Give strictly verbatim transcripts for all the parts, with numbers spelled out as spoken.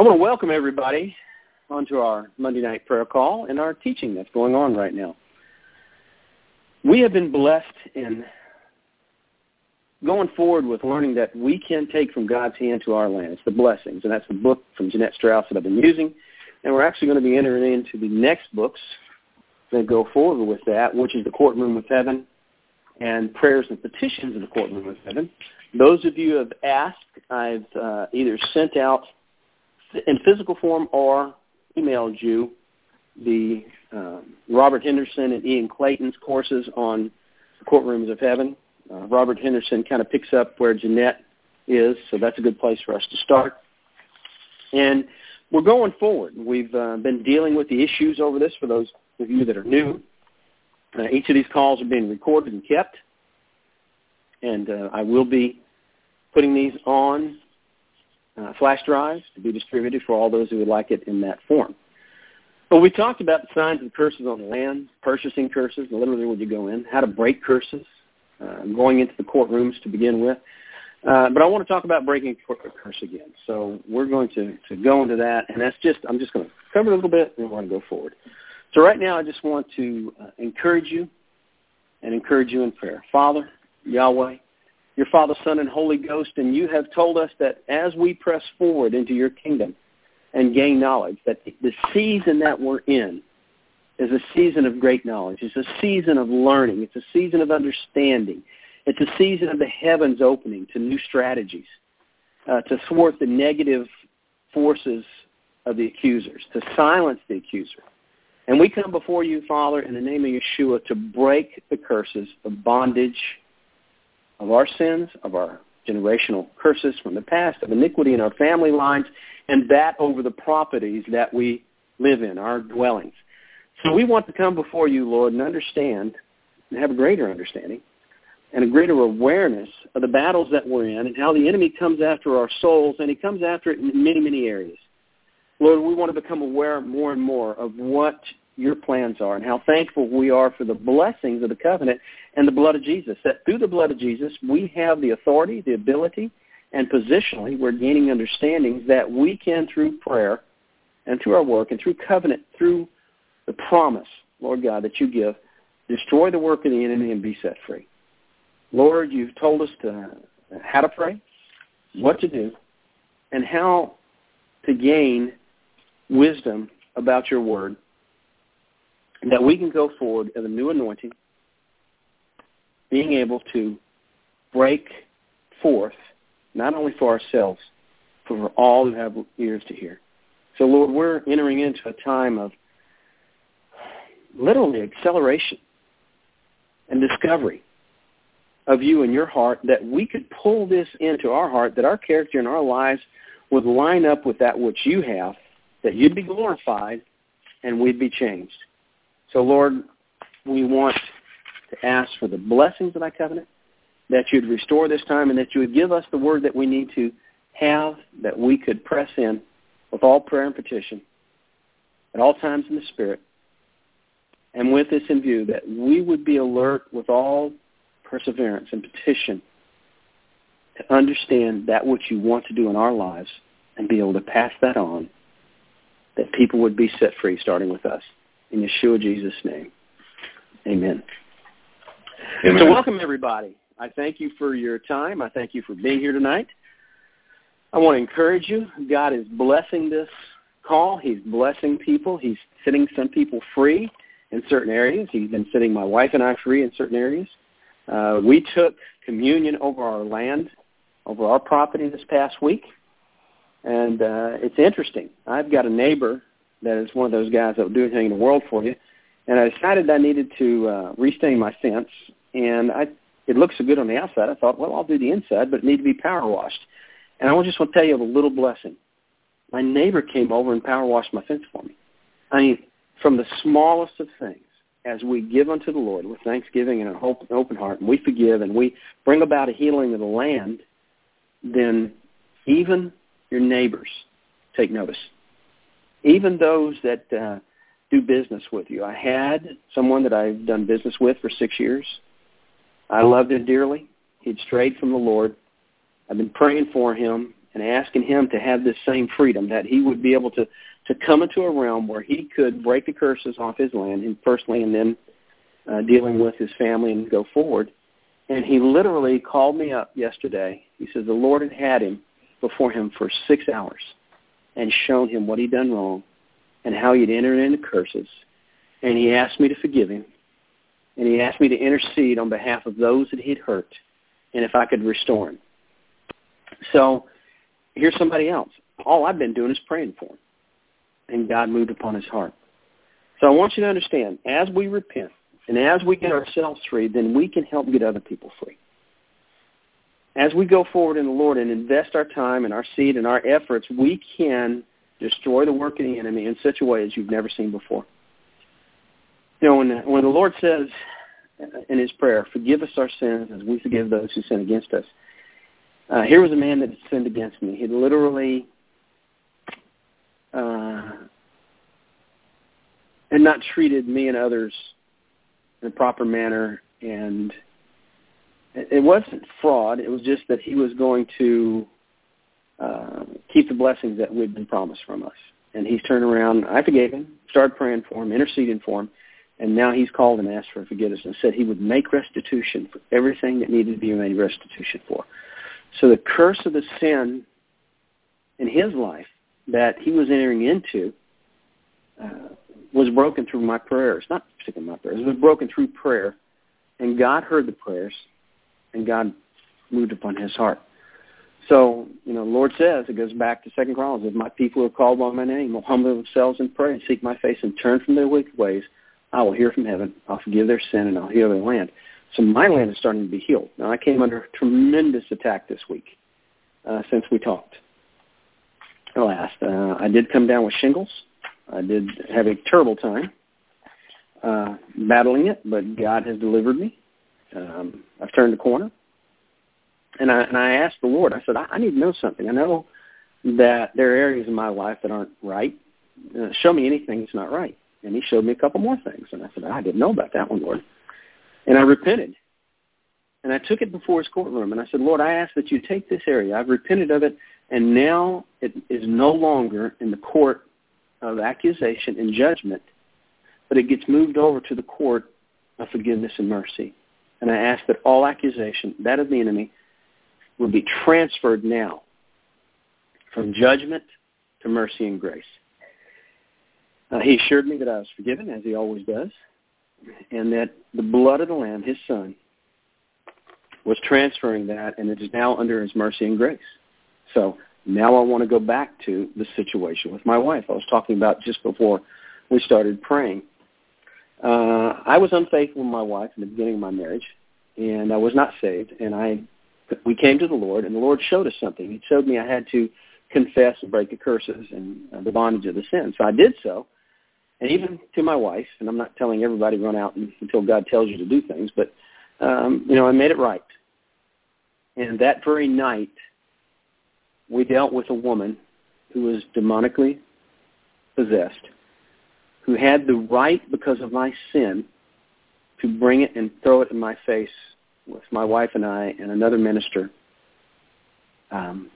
want to welcome everybody onto our Monday night prayer call and our teaching that's going on right now. We have been blessed in going forward with learning that we can take from God's hand to our land. It's the blessings, and that's the book from Jeanette Strauss that I've been using. And we're actually going to be entering into the next books that go forward with that, which is the Courtroom of Heaven and Prayers and Petitions in the Courtroom of Heaven. Those of you who have asked, I've uh, either sent out in physical form or emailed you the um, Robert Henderson and Ian Clayton's courses on the Courtrooms of Heaven. Uh, Robert Henderson kind of picks up where Jeanette is, so that's a good place for us to start. And we're going forward. We've uh, been dealing with the issues over this for those of you that are new. Uh, each of these calls are being recorded and kept, and uh, I will be putting these on uh, flash drives to be distributed for all those who would like it in that form. But we talked about the signs of curses on the land, purchasing curses, literally when you go in, how to break curses, uh, going into the courtrooms to begin with. Uh, but I want to talk about breaking a curse again. So we're going to, to go into that, and that's just, I'm just going to cover it a little bit, and we're going to go forward. So right now I just want to uh, encourage you and encourage you in prayer. Father, Yahweh, your Father, Son, and Holy Ghost, and you have told us that as we press forward into your kingdom and gain knowledge, that the season that we're in is a season of great knowledge. It's a season of learning. It's a season of understanding. It's a season of the heavens opening to new strategies, uh, to thwart the negative forces of the accusers, to silence the accuser. And we come before you, Father, in the name of Yeshua, to break the curses of bondage, of our sins, of our generational curses from the past, of iniquity in our family lines, and that over the properties that we live in, our dwellings. So we want to come before you, Lord, and understand, and have a greater understanding, and a greater awareness of the battles that we're in and how the enemy comes after our souls, and he comes after it in many, many areas. Lord, we want to become aware more and more of what your plans are and how thankful we are for the blessings of the covenant and the blood of Jesus, that through the blood of Jesus we have the authority, the ability, and positionally we're gaining understandings that we can, through prayer and through our work and through covenant, through the promise, Lord God, that you give, destroy the work of the enemy and be set free. Lord, you've told us to, how to pray, what to do, and how to gain wisdom about your word, that we can go forward in a new anointing, being able to break forth, not only for ourselves, but for all who have ears to hear. So, Lord, we're entering into a time of literally acceleration and discovery of you and your heart, that we could pull this into our heart, that our character and our lives would line up with that which you have, that you'd be glorified and we'd be changed. So, Lord, we want to ask for the blessings of thy covenant, that you'd restore this time, and that you would give us the word that we need to have, that we could press in with all prayer and petition at all times in the Spirit, and with this in view, that we would be alert with all perseverance and petition to understand that which you want to do in our lives and be able to pass that on, that people would be set free, starting with us. In Yeshua Jesus' name, amen. Amen. So welcome, everybody. I thank you for your time. I thank you for being here tonight. I want to encourage you. God is blessing this call. He's blessing people. He's setting some people free in certain areas. He's been setting my wife and I free in certain areas. Uh, we took communion over our land, over our property this past week. And uh, it's interesting. I've got a neighbor that is one of those guys that will do anything in the world for you. And I decided I needed to uh, restain my fence. And I, it looks so good on the outside, I thought, well, I'll do the inside, but it needed to be power washed. And I just want to tell you of a little blessing. My neighbor came over and power washed my fence for me. I mean, from the smallest of things, as we give unto the Lord with thanksgiving and an open heart, and we forgive and we bring about a healing of the land, then even your neighbors take notice. Even those that uh, do business with you. I had someone that I've done business with for six years. I loved him dearly. He'd strayed from the Lord. I've been praying for him, and asking him to have this same freedom, that he would be able to, to come into a realm where he could break the curses off his land, and personally, and then uh, dealing with his family and go forward. And he literally called me up yesterday. He says the Lord had had him before him for six hours and shown him what he'd done wrong and how he'd entered into curses. And he asked me to forgive him. And he asked me to intercede on behalf of those that he'd hurt and if I could restore him. So here's somebody else. All I've been doing is praying for him. And God moved upon his heart. So I want you to understand, as we repent and as we get ourselves free, then we can help get other people free. As we go forward in the Lord and invest our time and our seed and our efforts, we can destroy the work of the enemy in such a way as you've never seen before. You know, when, when the Lord says in his prayer, forgive us our sins as we forgive those who sin against us, uh, here was a man that had sinned against me. He literally uh, had not treated me and others in a proper manner, and it wasn't fraud. It was just that he was going to uh, keep the blessings that we'd been promised from us. And he's turned around. I forgave him, started praying for him, interceding for him, and now he's called and asked for forgiveness and said he would make restitution for everything that needed to be made restitution for. So the curse of the sin in his life that he was entering into uh, was broken through my prayers. Not particularly my prayers. It was broken through prayer, and God heard the prayers, and God moved upon his heart. So, you know, the Lord says, it goes back to Second Chronicles, if my people who are called by my name will humble themselves and pray and seek my face and turn from their wicked ways, I will hear from heaven, I'll forgive their sin, and I'll heal their land. So my land is starting to be healed. Now, I came under tremendous attack this week uh, since we talked last. Uh, I did come down with shingles. I did have a terrible time uh, battling it, but God has delivered me. Um, I've turned the corner. And I, and I asked the Lord, I said, I, I need to know something. I know that there are areas in my life that aren't right. Uh, show me anything that's not right. And he showed me a couple more things. And I said, I didn't know about that one, Lord. And I repented. And I took it before his courtroom. And I said, Lord, I ask that you take this area. I've repented of it. And now it is no longer in the court of accusation and judgment, but it gets moved over to the court of forgiveness and mercy. And I ask that all accusation, that of the enemy, will be transferred now from judgment to mercy and grace. Uh, he assured me that I was forgiven, as he always does, and that the blood of the Lamb, his son, was transferring that, and it is now under his mercy and grace. So now I want to go back to the situation with my wife I was talking about just before we started praying. Uh, I was unfaithful with my wife in the beginning of my marriage, and I was not saved, and I we came to the Lord, and the Lord showed us something. He showed me I had to confess and break the curses and uh, the bondage of the sin. So I did so, and even to my wife, and I'm not telling everybody run out and, until God tells you to do things, but, um, you know, I made it right. And that very night, we dealt with a woman who was demonically possessed, who had the right, because of my sin, to bring it and throw it in my face with my wife and I and another minister. Um,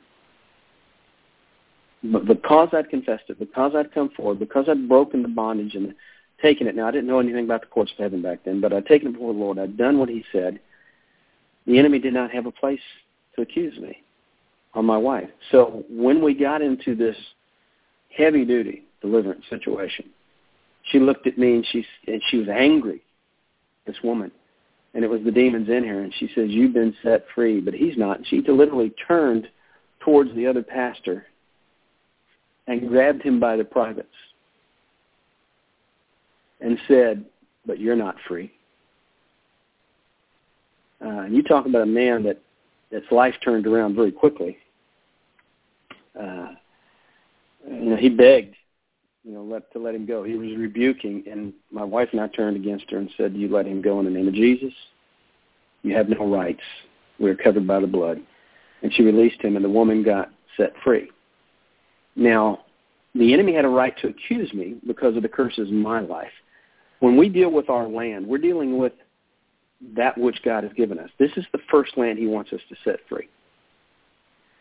but because I'd confessed it, because I'd come forward, because I'd broken the bondage and taken it. Now, I didn't know anything about the courts of heaven back then, but I'd taken it before the Lord. I'd done what he said. The enemy did not have a place to accuse me on my wife. So when we got into this heavy-duty deliverance situation, she looked at me and she and she was angry, this woman. And it was the demons in her. And she says, you've been set free, but he's not. And she literally turned towards the other pastor and grabbed him by the privates and said, but you're not free. Uh, and you talk about a man that that's life turned around very quickly. Uh, you know, he begged, you know, let, to let him go. He was rebuking, and my wife and I turned against her and said, you let him go in the name of Jesus. You have no rights. We're covered by the blood. And she released him, and the woman got set free. Now, the enemy had a right to accuse me because of the curses in my life. When we deal with our land, we're dealing with that which God has given us. This is the first land he wants us to set free.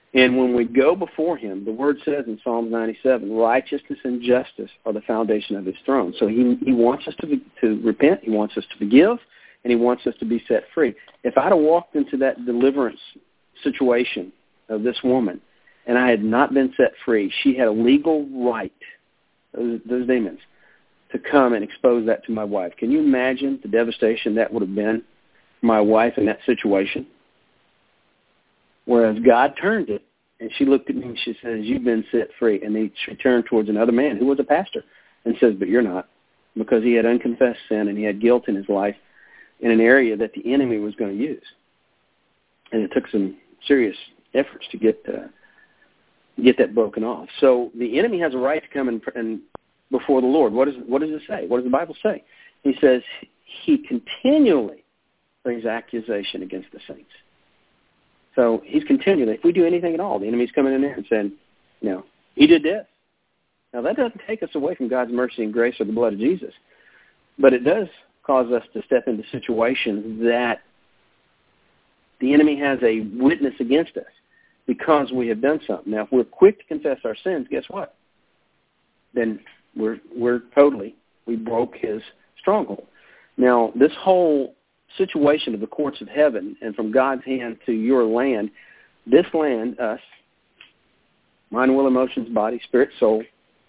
And when we go before him, the word says in Psalm ninety-seven, righteousness and justice are the foundation of his throne. So he, he wants us to, be, to repent, he wants us to forgive, and he wants us to be set free. If I'd have walked into that deliverance situation of this woman and I had not been set free, she had a legal right, those, those demons, to come and expose that to my wife. Can you imagine the devastation that would have been for my wife in that situation? Whereas God turned it, and she looked at me and she says, you've been set free. And then she turned towards another man who was a pastor and says, but you're not, because he had unconfessed sin and he had guilt in his life in an area that the enemy was going to use. And it took some serious efforts to get uh, get that broken off. So the enemy has a right to come and, and before the Lord. What, is, what does it say? What does the Bible say? He says he continually brings accusation against the saints. So he's continually, if we do anything at all, the enemy's coming in there and saying, you know, he did this. Now, that doesn't take us away from God's mercy and grace or the blood of Jesus, but it does cause us to step into situations that the enemy has a witness against us because we have done something. Now, if we're quick to confess our sins, guess what? Then we're we're totally, we broke his stronghold. Now, this whole situation of the courts of heaven and from God's hand to your land, this land, us, mind, will, emotions, body, spirit, soul,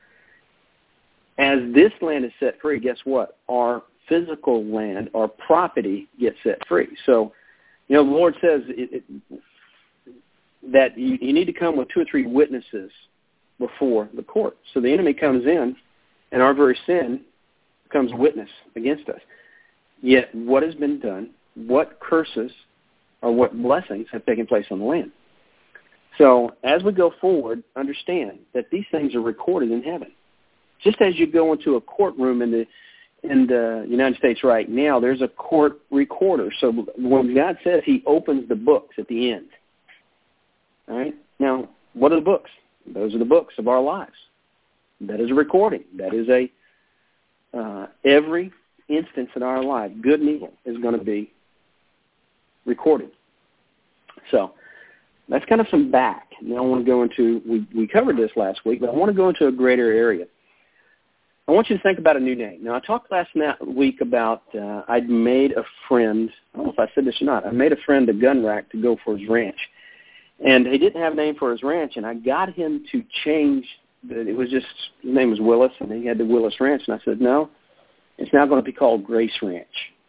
as this land is set free, guess what? Our physical land, our property gets set free. So, you know, the Lord says it, it, that you, you need to come with two or three witnesses before the court. So the enemy comes in, and our very sin becomes a witness against us. Yet what has been done, what curses or what blessings have taken place on the land. So as we go forward, understand that these things are recorded in heaven. Just as you go into a courtroom in the in the United States right now, there's a court recorder. So when God says he opens the books at the end, all right? Now, what are the books? Those are the books of our lives. That is a recording. That is a uh, every instance in our life, good and evil, is going to be recorded. So that's kind of some back. Now I want to go into, we, we covered this last week, but I want to go into a greater area. I want you to think about a new name. Now I talked last week about uh, I'd made a friend, I don't know if I said this or not, I made a friend a gun rack to go for his ranch. And he didn't have a name for his ranch, and I got him to change, it was just, his name was Willis, and he had the Willis Ranch, and I said, no, it's now going to be called Grace Ranch.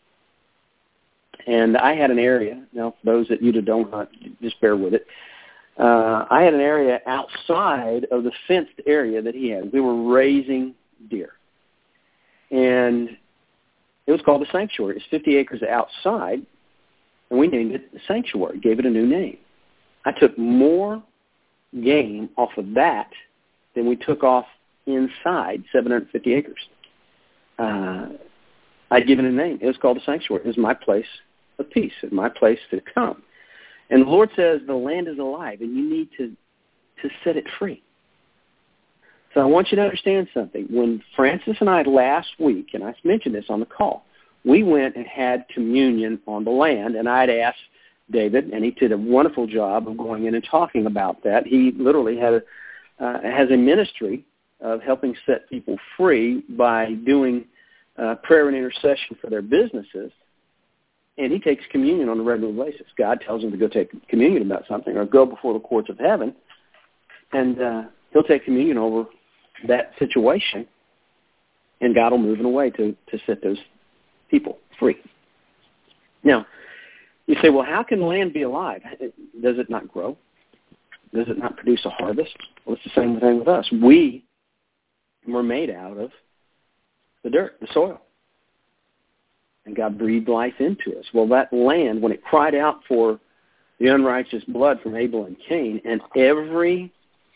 And I had an area, now for those that you don't hunt, just bear with it. Uh, I had an area outside of the fenced area that he had. We were raising deer. And it was called the Sanctuary. It's fifty acres outside, and we named it the Sanctuary, gave it a new name. I took more game off of that than we took off inside seven hundred fifty acres. Uh, I'd given it a name. It was called the Sanctuary. It was my place of peace. It was my place to come. And the Lord says the land is alive, and you need to, to set it free. So I want you to understand something. When Francis and I last week, and I mentioned this on the call, we went and had communion on the land, and I'd asked David, and he did a wonderful job of going in and talking about that. He literally had a, uh, has a ministry of helping set people free by doing uh, prayer and intercession for their businesses, and he takes communion on a regular basis. God tells him to go take communion about something or go before the courts of heaven, and uh, he'll take communion over that situation, and God will move in a way to, to set those people free. Now, you say, well, how can land be alive? Does it not grow? Does it not produce a harvest? Well, it's the same thing with us. We were made out of the dirt, the soil. And God breathed life into us. Well, that land, when it cried out for the unrighteous blood from Abel and Cain, and every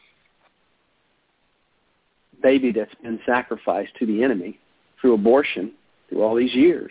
baby that's been sacrificed to the enemy through abortion through all these years,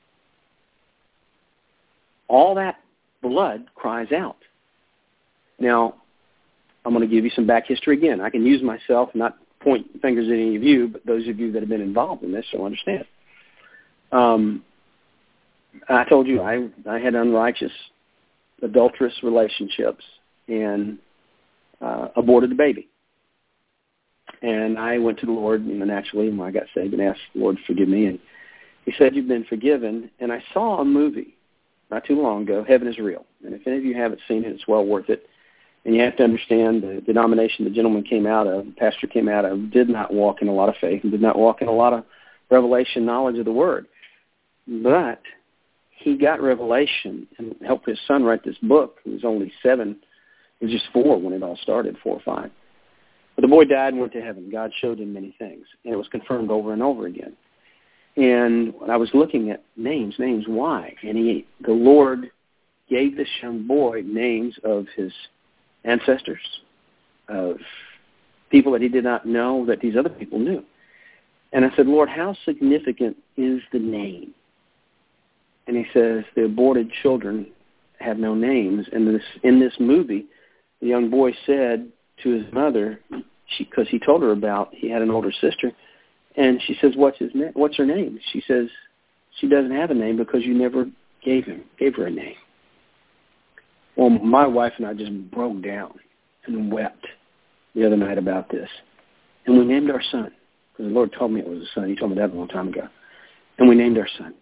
all that blood cries out. Now, I'm going to give you some back history again. I can use myself, not point fingers at any of you, but those of you that have been involved in this will understand. Um, I told you I, I had unrighteous, adulterous relationships, and uh, aborted the baby. And I went to the Lord, you know, naturally, when I got saved, and asked the Lord to forgive me. And he said, you've been forgiven. And I saw a movie not too long ago, Heaven is Real. And if any of you haven't seen it, it's well worth it. And you have to understand the denomination the gentleman came out of, the pastor came out of, did not walk in a lot of faith and did not walk in a lot of revelation knowledge of the Word. But he got revelation and helped his son write this book. He was only seven. He was just four when it all started, four or five. But the boy died and went to heaven. God showed him many things, and it was confirmed over and over again. And I was looking at names, names, why? And he, the Lord gave this young boy names of his ancestors, of people that he did not know that these other people knew. And I said, Lord, how significant is the name? And he says, the aborted children have no names. And this, in this movie, the young boy said to his mother, because he told her about, he had an older sister, and she says, what's his name? What's her name? She says, she doesn't have a name because you never gave him, gave her a name. Well, my wife and I just broke down and wept the other night about this. And we named our son, because the Lord told me it was a son. He told me that a long time ago. And we named our son.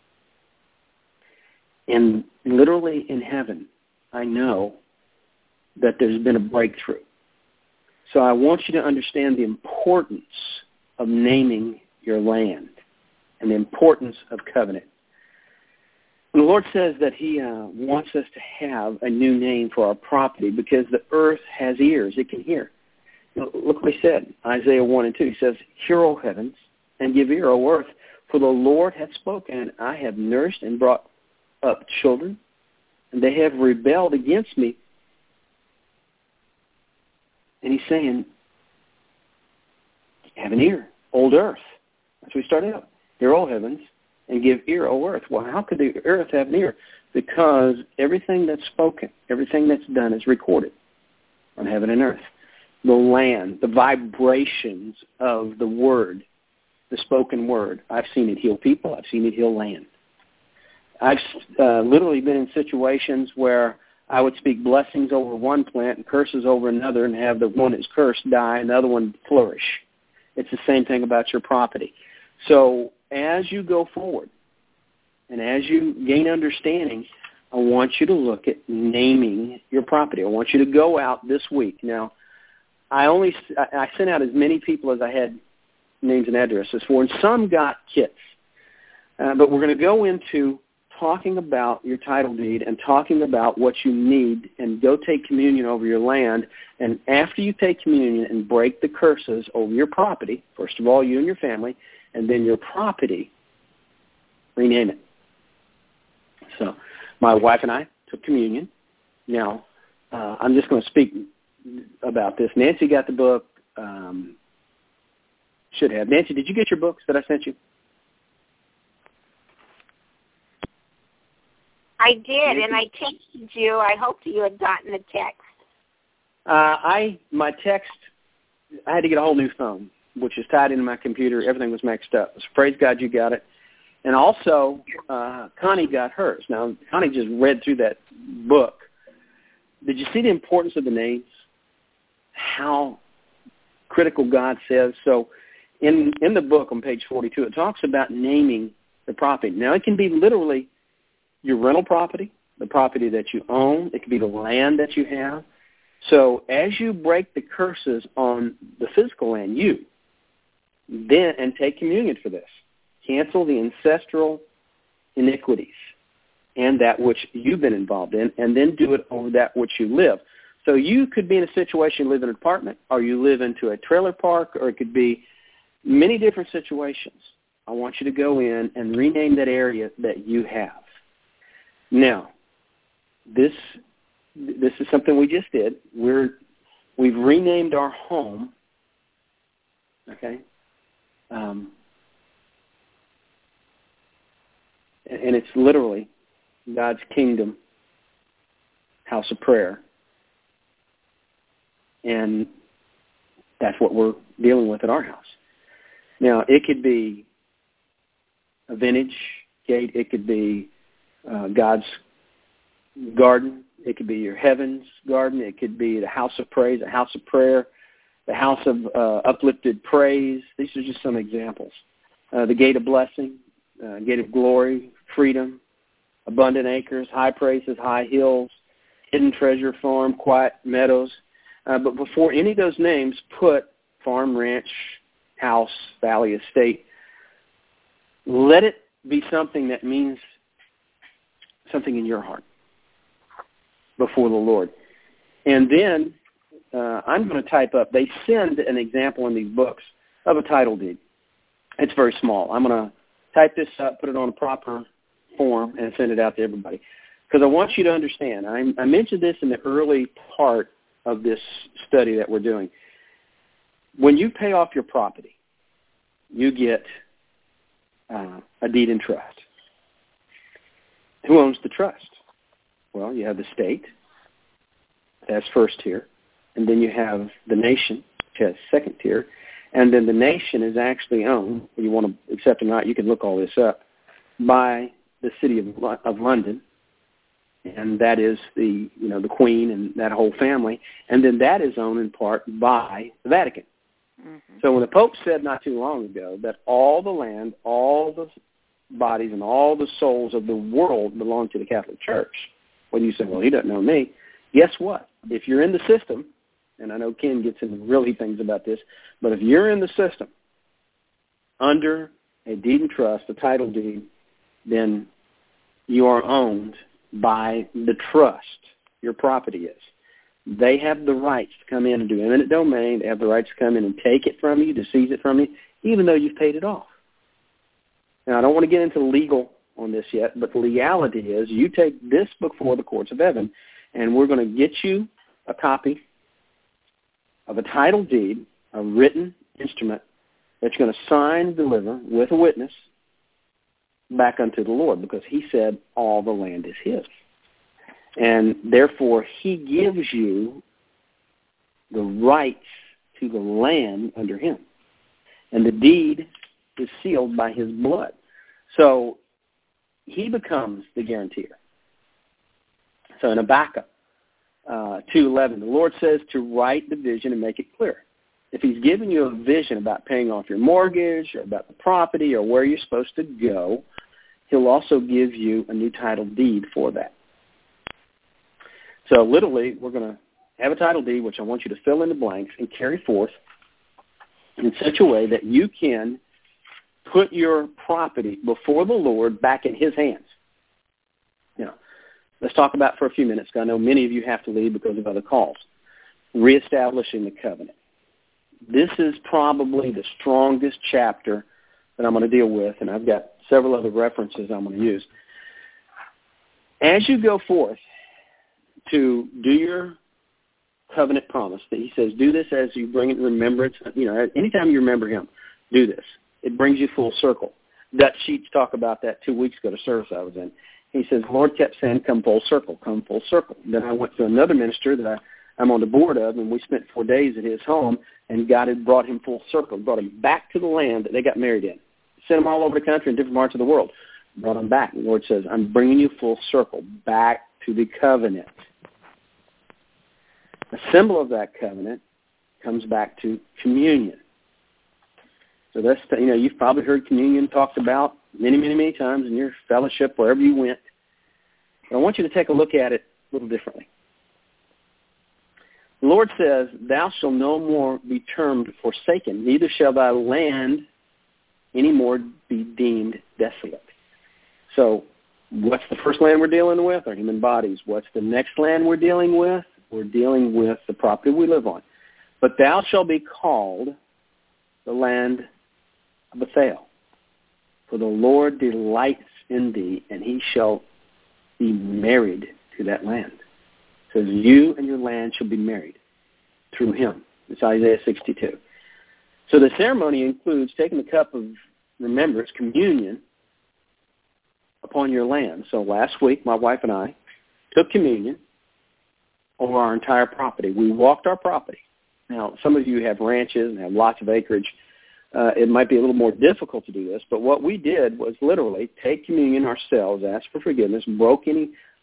And literally in heaven, I know that there's been a breakthrough. So I want you to understand the importance of naming your land and the importance of covenant. And the Lord says that he uh, wants us to have a new name for our property because the earth has ears. It can hear. Look what he said, Isaiah one and two. He says, hear, O heavens, and give ear, O earth, for the Lord hath spoken, and I have nursed and brought up children, and they have rebelled against me. And he's saying, have an ear, old earth. That's what we started out. Hear, O heavens, and give ear, O earth. Well, how could the earth have an ear? Because everything that's spoken, everything that's done is recorded on heaven and earth. The land, the vibrations of the word, the spoken word. I've seen it heal people. I've seen it heal land. I've uh, literally been in situations where I would speak blessings over one plant and curses over another and have the one that's cursed die and the other one flourish. It's the same thing about your property. So as you go forward and as you gain understanding, I want you to look at naming your property. I want you to go out this week. Now, I only I sent out as many people as I had names and addresses for, and some got kits. Uh, but we're going to go into talking about your title deed and talking about what you need, and go take communion over your land. And after you take communion and break the curses over your property, first of all, you and your family, and then your property, rename it. So my wife and I took communion. Now, uh, I'm just going to speak about this. Nancy got the book. Um, should have. Nancy, did you get your books that I sent you? I did, and I texted you. I hoped you had gotten the text. Uh, I my text, I had to get a whole new phone, which is tied into my computer. Everything was mixed up. So praise God you got it. And also, uh, Connie got hers. Now, Connie just read through that book. Did you see the importance of the names? How critical God says. So in, in the book on page forty-two, it talks about naming the property. Now, it can be literally your rental property, the property that you own. It could be the land that you have. So as you break the curses on the physical land, you, then, and take communion for this, cancel the ancestral iniquities and that which you've been involved in, and then do it over that which you live. So you could be in a situation, you live in an apartment, or you live into a trailer park, or it could be many different situations. I want you to go in and rename that area that you have. Now, this this is something we just did. We're we've renamed our home. Okay, um, and it's literally God's kingdom, house of prayer, and that's what we're dealing with at our house. Now, it could be a vintage gate. It could be Uh, God's garden. It could be your heaven's garden. It could be the house of praise, a house of prayer, the house of uh, uplifted praise. These are just some examples. Uh, the gate of blessing, uh, gate of glory, freedom, abundant acres, high praises, high hills, hidden treasure farm, quiet meadows. Uh, but before any of those names, put farm, ranch, house, valley, estate. Let it be something that means something in your heart before the Lord. And then uh, I'm going to type up, they send an example in these books of a title deed. It's very small. I'm going to type this up, put it on a proper form, and send it out to everybody. Because I want you to understand, I, I mentioned this in the early part of this study that we're doing. When you pay off your property, you get uh, a deed in trust. Who owns the trust? Well, you have the state. That's first tier. And then you have the nation, which has second tier. And then the nation is actually owned, whether you want to accept or not, you can look all this up, by the city of, of London. And that is the, you know, the Queen and that whole family. And then that is owned in part by the Vatican. Mm-hmm. So when the Pope said not too long ago that all the land, all the bodies, and all the souls of the world belong to the Catholic Church, well, you say, well, he doesn't know me. Guess what? If you're in the system, and I know Ken gets into really things about this, but if you're in the system under a deed and trust, a title deed, then you are owned by the trust. Your property is. They have the rights to come in and do eminent domain. They have the rights to come in and take it from you, to seize it from you, even though you've paid it off. Now, I don't want to get into legal on this yet, but the legality is you take this before the courts of heaven, and we're going to get you a copy of a title deed, a written instrument that you're going to sign and deliver with a witness back unto the Lord, because he said all the land is his. And therefore, he gives you the rights to the land under him. And the deed is sealed by his blood. So he becomes the guarantor. So in Habakkuk uh, two eleven, the Lord says to write the vision and make it clear. If he's giving you a vision about paying off your mortgage or about the property or where you're supposed to go, he'll also give you a new title deed for that. So literally, we're going to have a title deed, which I want you to fill in the blanks and carry forth in such a way that you can put your property before the Lord back in his hands. You know, let's talk about for a few minutes, because I know many of you have to leave because of other calls. Reestablishing the covenant. This is probably the strongest chapter that I'm going to deal with, and I've got several other references I'm going to use. As you go forth to do your covenant promise, that he says, do this as you bring it in remembrance. You know, anytime you remember him, do this. It brings you full circle. Dutch Sheets talk about that two weeks ago to service I was in. He says, the Lord kept saying, come full circle, come full circle. Then I went to another minister that I, I'm on the board of, and we spent four days at his home, and God had brought him full circle, brought him back to the land that they got married in. Sent him all over the country in different parts of the world. Brought him back. The Lord says, I'm bringing you full circle, back to the covenant. A symbol of that covenant comes back to communion. So that's, you know, you've probably heard communion talked about many, many, many times in your fellowship, wherever you went. But I want you to take a look at it a little differently. The Lord says, thou shalt no more be termed forsaken, neither shall thy land any more be deemed desolate. So what's the first land we're dealing with? Our human bodies. What's the next land we're dealing with? We're dealing with the property we live on. But thou shalt be called the land of Bethel, for the Lord delights in thee, and he shall be married to that land. It says, you and your land shall be married through him. It's Isaiah sixty-two. So the ceremony includes taking the cup of remembrance, communion, upon your land. So last week, my wife and I took communion over our entire property. We walked our property. Now, some of you have ranches and have lots of acreage. Uh, it might be a little more difficult to do this, but what we did was literally take communion ourselves, ask for forgiveness, broke any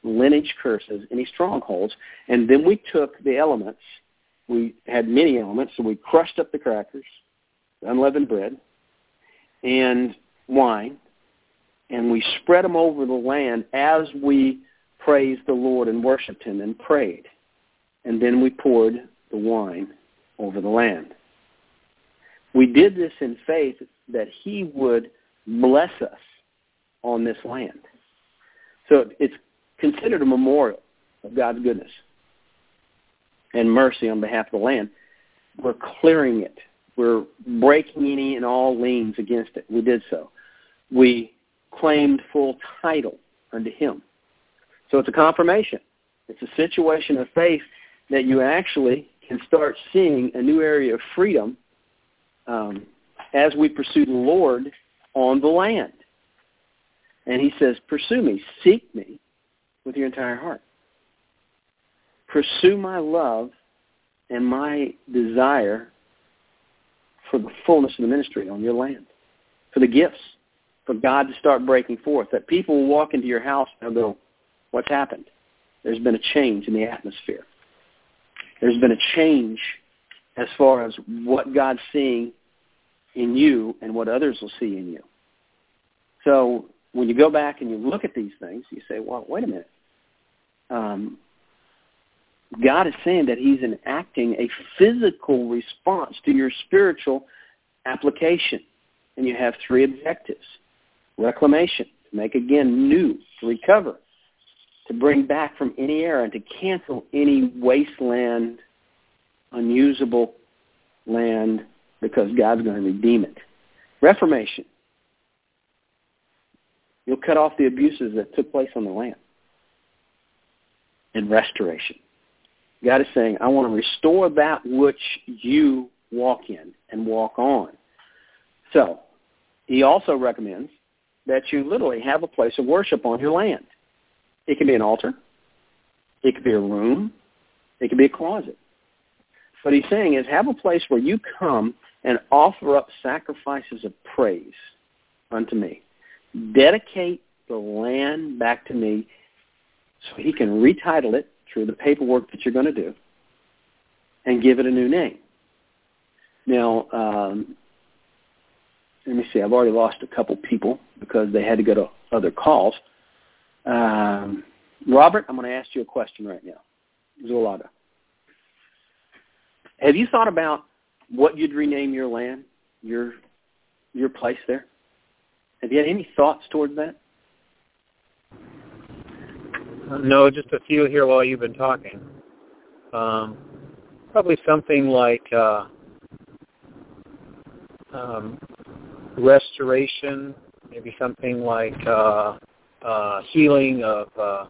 lineage curses, any strongholds. And then we took the elements. We had many elements, so we crushed up the crackers, unleavened bread, and wine, and we spread them over the land as we praised the Lord and worshiped him and prayed. And then we poured the wine over the land. We did this in faith that he would bless us on this land. So it's considered a memorial of God's goodness and mercy on behalf of the land. We're clearing it. We're breaking any and all liens against it. We did so. We claimed full title unto him. So it's a confirmation. It's a situation of faith that you actually can start seeing a new area of freedom um, as we pursue the Lord on the land. And he says, pursue me, seek me with your entire heart. Pursue my love and my desire for the fullness of the ministry on your land, for the gifts, for God to start breaking forth, that people will walk into your house and they'll go, what's happened? There's been a change in the atmosphere. There's been a change as far as what God's seeing in you and what others will see in you. So when you go back and you look at these things, you say, well, wait a minute. Um, God is saying that he's enacting a physical response to your spiritual application. And you have three objectives. Reclamation, to make again new, to recover, to bring back from any error, and to cancel any wasteland, unusable land, because God's going to redeem it. Reformation. You'll cut off the abuses that took place on the land. And restoration. God is saying, I want to restore that which you walk in and walk on. So, he also recommends that you literally have a place of worship on your land. It can be an altar. It could be a room. It could be a closet. What he's saying is have a place where you come and offer up sacrifices of praise unto me. Dedicate the land back to me so he can retitle it through the paperwork that you're going to do and give it a new name. Now, um, let me see. I've already lost a couple people because they had to go to other calls. Um, Robert, I'm going to ask you a question right now. Zualaga. Have you thought about what you'd rename your land, your your place there? Have you had any thoughts towards that? No, just a few here while you've been talking. Um, probably something like uh, um, restoration, maybe something like uh, uh, healing of uh,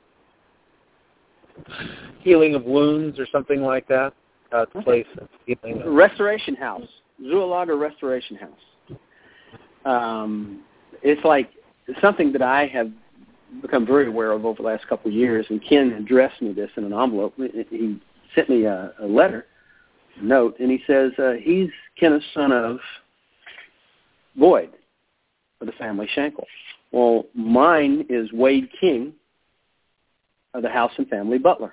healing of wounds or something like that. Uh, the place of healing. Of Restoration House, Zualaga Restoration House. Um, it's like something that I have become very aware of over the last couple of years, and Ken addressed me this in an envelope. He sent me a, a letter, a note, and he says uh, he's Kenneth's son of Boyd of the family Shankle. Well, mine is Wade King of the House and Family Butler.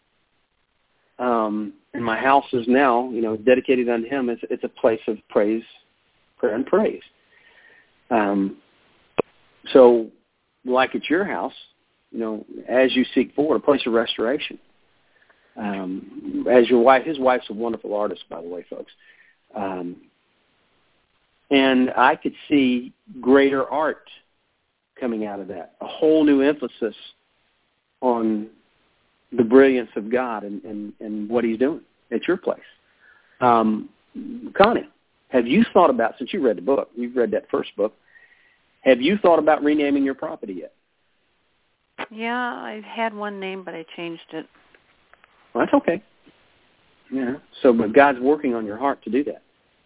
Um, and my house is now, you know, dedicated unto him. It's, it's a place of praise, prayer, and praise. Um, so, like at your house, you know, as you seek forward, a place of restoration. Um, as your wife, his wife's a wonderful artist, by the way, folks. Um, and I could see greater art coming out of that, a whole new emphasis on the brilliance of God and, and, and what he's doing at your place. Um, Connie, have you thought about, since you read the book, you've read that first book, have you thought about renaming your property yet? Yeah, I had one name, but I changed it. Well, that's okay. Yeah. So, but God's working on your heart to do that.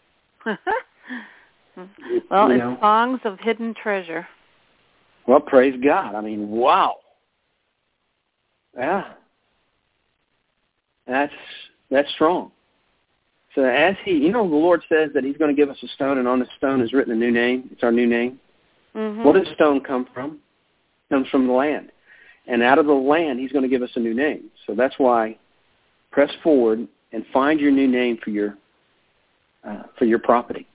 Well, you it's know, Songs of Hidden Treasure. Well, praise God. I mean, wow. Yeah. That's that's strong. So as he, you know, the Lord says that he's going to give us a stone, and on the stone is written a new name. It's our new name. Mm-hmm. What does stone come from? It comes from the land. And out of the land, he's going to give us a new name. So that's why press forward and find your new name for your uh, for your property.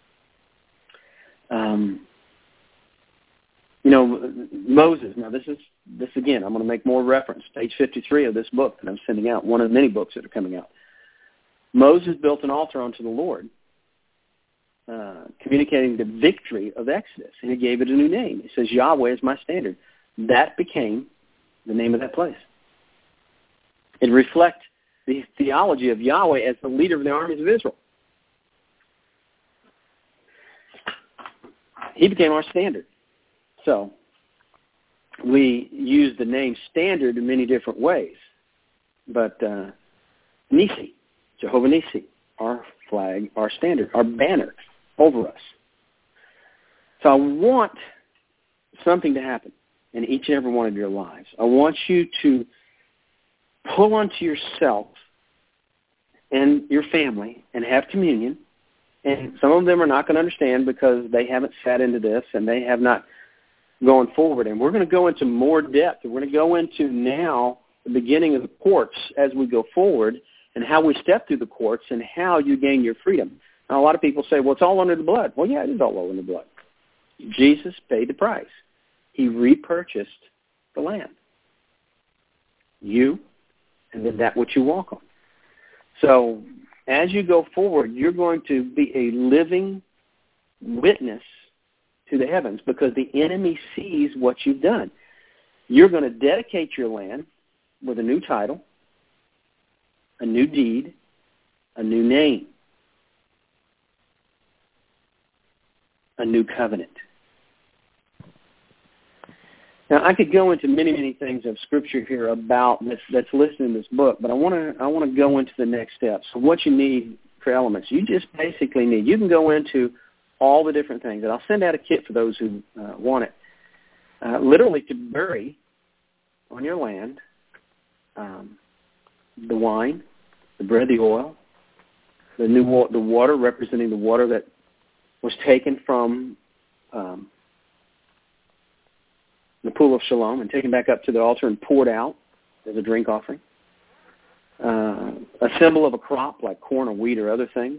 Um, you know, Moses. Now, this is this again. I'm going to make more reference. Page fifty-three of this book that I'm sending out. One of the many books that are coming out. Moses built an altar unto the Lord, uh, communicating the victory of Exodus, and he gave it a new name. He says, Yahweh is my standard. That became the name of that place. It reflects the theology of Yahweh as the leader of the armies of Israel. He became our standard. So we use the name standard in many different ways. But uh, Nisi, Jehovah Nisi, our flag, our standard, our banner over us. So I want something to happen in each and every one of your lives. I want you to pull onto yourself and your family and have communion. And some of them are not going to understand because they haven't sat into this and they have not gone forward. And we're going to go into more depth. We're going to go into now the beginning of the courts as we go forward and how we step through the courts and how you gain your freedom. Now, a lot of people say, well, it's all under the blood. Well, yeah, it is all under the blood. Jesus paid the price. He repurchased the land. You, and then that which you walk on. So as you go forward, you're going to be a living witness to the heavens because the enemy sees what you've done. You're going to dedicate your land with a new title, a new deed, a new name, a new covenant. Now, I could go into many, many things of Scripture here about this that's listed in this book, but I want to I want to go into the next steps. So what you need for elements, you just basically need, you can go into all the different things, and I'll send out a kit for those who uh, want it, uh, literally to bury on your land um, the wine, the bread, the oil, the new wa- the water representing the water that was taken from um, the pool of Shalom and taken back up to the altar and poured out as a drink offering. Uh, a symbol of a crop like corn or wheat or other things.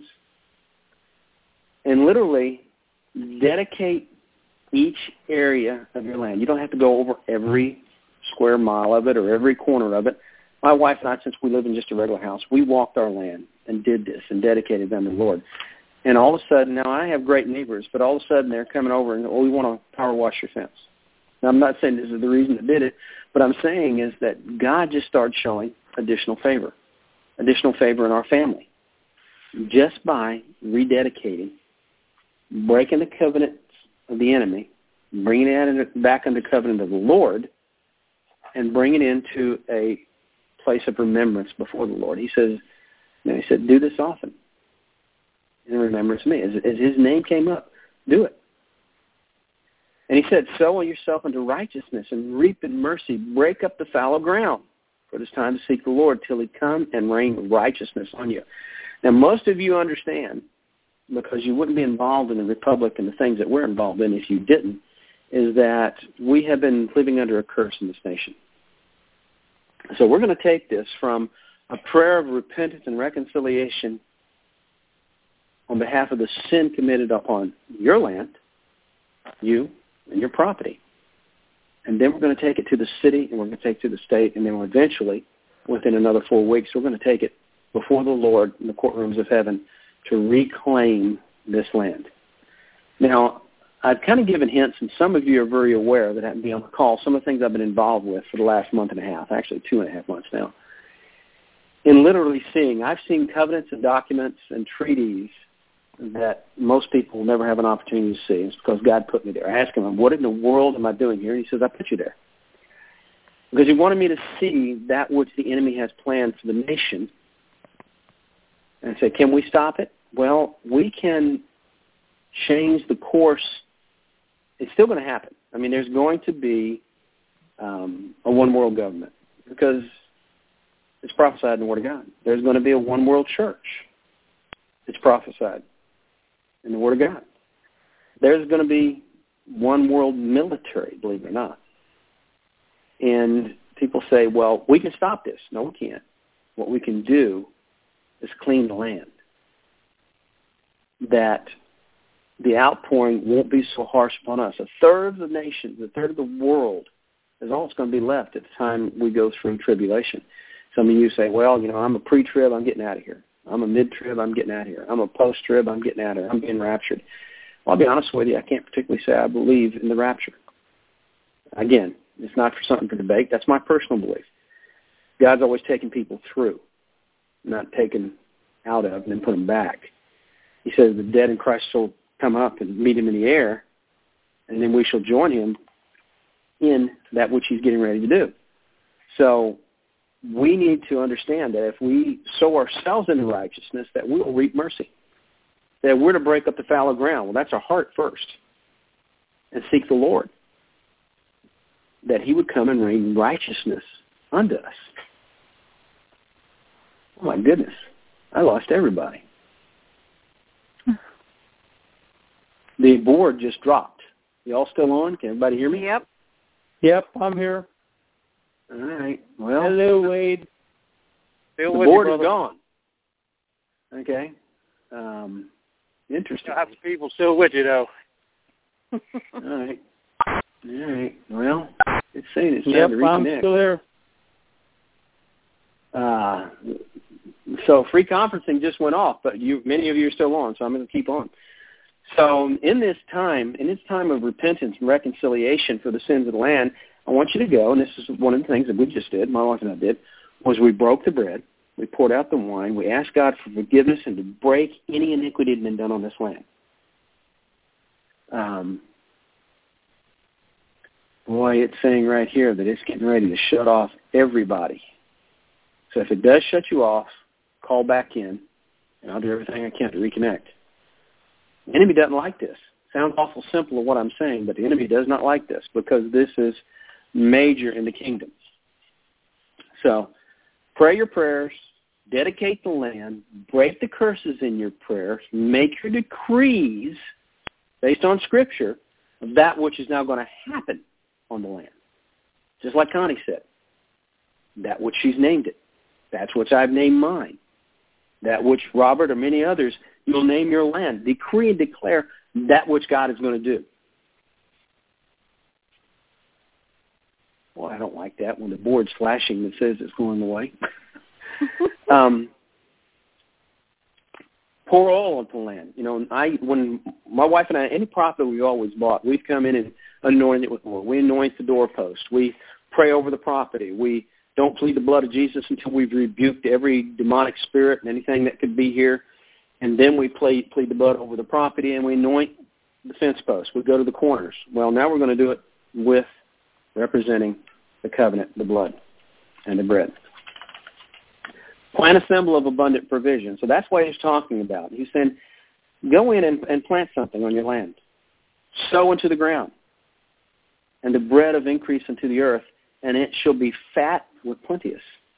And literally dedicate each area of your land. You don't have to go over every square mile of it or every corner of it. My wife and I, since we live in just a regular house, we walked our land and did this and dedicated them to the Lord. And all of a sudden, now I have great neighbors, but all of a sudden they're coming over and, oh, we want to power wash your fence. Now, I'm not saying this is the reason that did it, but I'm saying is that God just started showing additional favor, additional favor in our family, just by rededicating, breaking the covenants of the enemy, bringing it back under covenant of the Lord, and bringing it into a place of remembrance before the Lord. He says, you know, he said, do this often in remembrance of me. As, as his name came up, do it. And he said, sow yourself unto righteousness and reap in mercy. Break up the fallow ground, for it is time to seek the Lord till he come and rain righteousness on you. Now, most of you understand, because you wouldn't be involved in the Republic and the things that we're involved in if you didn't, is that we have been living under a curse in this nation. So we're going to take this from a prayer of repentance and reconciliation on behalf of the sin committed upon your land, you, and your property. And then we're going to take it to the city, and we're going to take it to the state, and then we'll eventually, within another four weeks, we're going to take it before the Lord in the courtrooms of heaven to reclaim this land. Now, I've kind of given hints, and some of you are very aware that I happen to be on the call, some of the things I've been involved with for the last month and a half, actually two and a half months now, in literally seeing, I've seen covenants and documents and treaties that most people will never have an opportunity to see. It's because God put me there. I asked him, what in the world am I doing here? And he says, I put you there. Because he wanted me to see that which the enemy has planned for the nation. And I said, can we stop it? Well, we can change the course. It's still going to happen. I mean, there's going to be um, a one-world government because it's prophesied in the Word of God. There's going to be a one-world church. It's prophesied in the Word of God. There's going to be one world military, believe it or not. And people say, well, we can stop this. No, we can't. What we can do is clean the land, that the outpouring won't be so harsh upon us. A third of the nations, a third of the world is all that's going to be left at the time we go through tribulation. Some of you say, well, you know, I'm a pre-trib, I'm getting out of here. I'm a mid-trib, I'm getting out of here. I'm a post-trib, I'm getting out of here. I'm being raptured. Well, I'll be honest with you, I can't particularly say I believe in the rapture. Again, it's not for something for debate. That's my personal belief. God's always taking people through, not taken out of and then put them back. He says the dead in Christ shall come up and meet him in the air, and then we shall join him in that which he's getting ready to do. So we need to understand that if we sow ourselves into righteousness, that we will reap mercy, that we're to break up the fallow ground. Well, that's our heart first, and seek the Lord, that he would come and rain righteousness unto us. Oh, my goodness. I lost everybody. The board just dropped. You all still on? Can everybody hear me? Yep. Yep, I'm here. All right. Well, hello, Wade. The board is gone. Okay. Um, interesting. I have people still with you, though. All right. All right. Well, it's saying it's yep, time to reconnect. I'm still here. Uh, so free conferencing just went off, but you, many of you are still on, so I'm going to keep on. So in this time, in this time of repentance and reconciliation for the sins of the land, I want you to go, and this is one of the things that we just did, my wife and I did, was we broke the bread, we poured out the wine, we asked God for forgiveness and to break any iniquity that had been done on this land. Um, boy, it's saying right here that it's getting ready to shut off everybody. So if it does shut you off, call back in, and I'll do everything I can to reconnect. The enemy doesn't like this. Sounds awful simple of what I'm saying, but the enemy does not like this because this is major in the kingdom. So pray your prayers, dedicate the land, break the curses in your prayers, make your decrees based on Scripture of that which is now going to happen on the land. Just like Connie said, that which she's named it. That's which I've named mine. That which Robert or many others, you'll name your land. Decree and declare that which God is going to do. Well, I don't like that when the board's flashing that says it's going away. um, pour oil onto the land. You know, I when my wife and I, any prophet we've always bought, we've come in and anointed it with oil. We anoint the doorpost. We pray over the property. We don't plead the blood of Jesus until we've rebuked every demonic spirit and anything that could be here. And then we plead, plead the blood over the property, and we anoint the fence posts. We go to the corners. Well, now we're going to do it with representing the covenant, the blood, and the bread. Plant a symbol of abundant provision. So that's what he's talking about. He's saying, go in and, and plant something on your land. Sow into the ground, and the bread of increase into the earth, and it shall be fat with plenteous.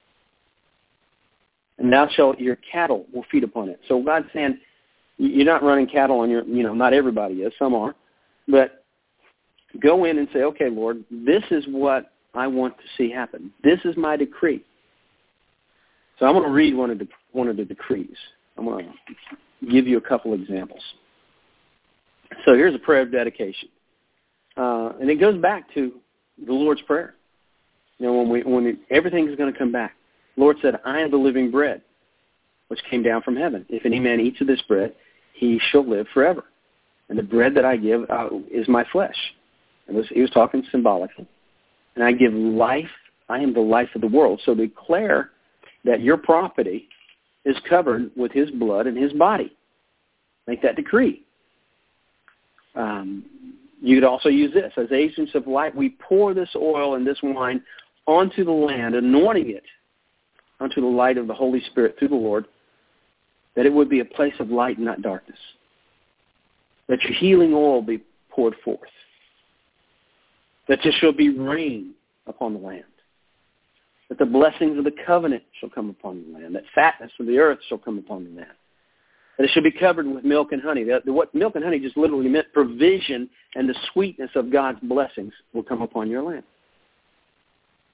And thou shalt, your cattle will feed upon it. So God's saying, you're not running cattle on your, you know, not everybody is, some are. But go in and say, okay, Lord, this is what I want to see happen. This is my decree. So I'm going to read one of the, one of the decrees. I'm going to give you a couple examples. So here's a prayer of dedication. Uh, and it goes back to the Lord's Prayer. You know, when we, when we, everything is going to come back. The Lord said, I am the living bread, which came down from heaven. If any man eats of this bread, he shall live forever. And the bread that I give uh, is my flesh. It was, he was talking symbolically. And I give life. I am the life of the world. So declare that your property is covered with his blood and his body. Make that decree. Um, you could also use this. As agents of light, we pour this oil and this wine onto the land, anointing it unto the light of the Holy Spirit through the Lord, that it would be a place of light and not darkness. That your healing oil be poured forth. That there shall be rain upon the land. That the blessings of the covenant shall come upon the land. That fatness of the earth shall come upon the land. That it shall be covered with milk and honey. That, what milk and honey just literally meant provision, and the sweetness of God's blessings will come upon your land.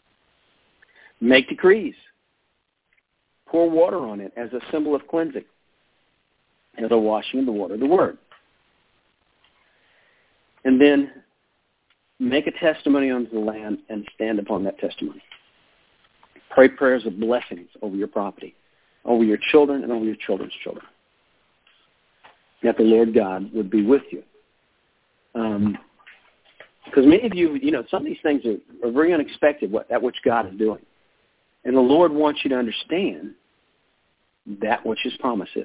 Make decrees. Pour water on it as a symbol of cleansing, as a washing of the water of the Word. And then make a testimony unto the land and stand upon that testimony. Pray prayers of blessings over your property, over your children, and over your children's children. That the Lord God would be with you. Um, because many of you, you know, some of these things are, are very unexpected, what, that which God is doing. And the Lord wants you to understand that which His promise is.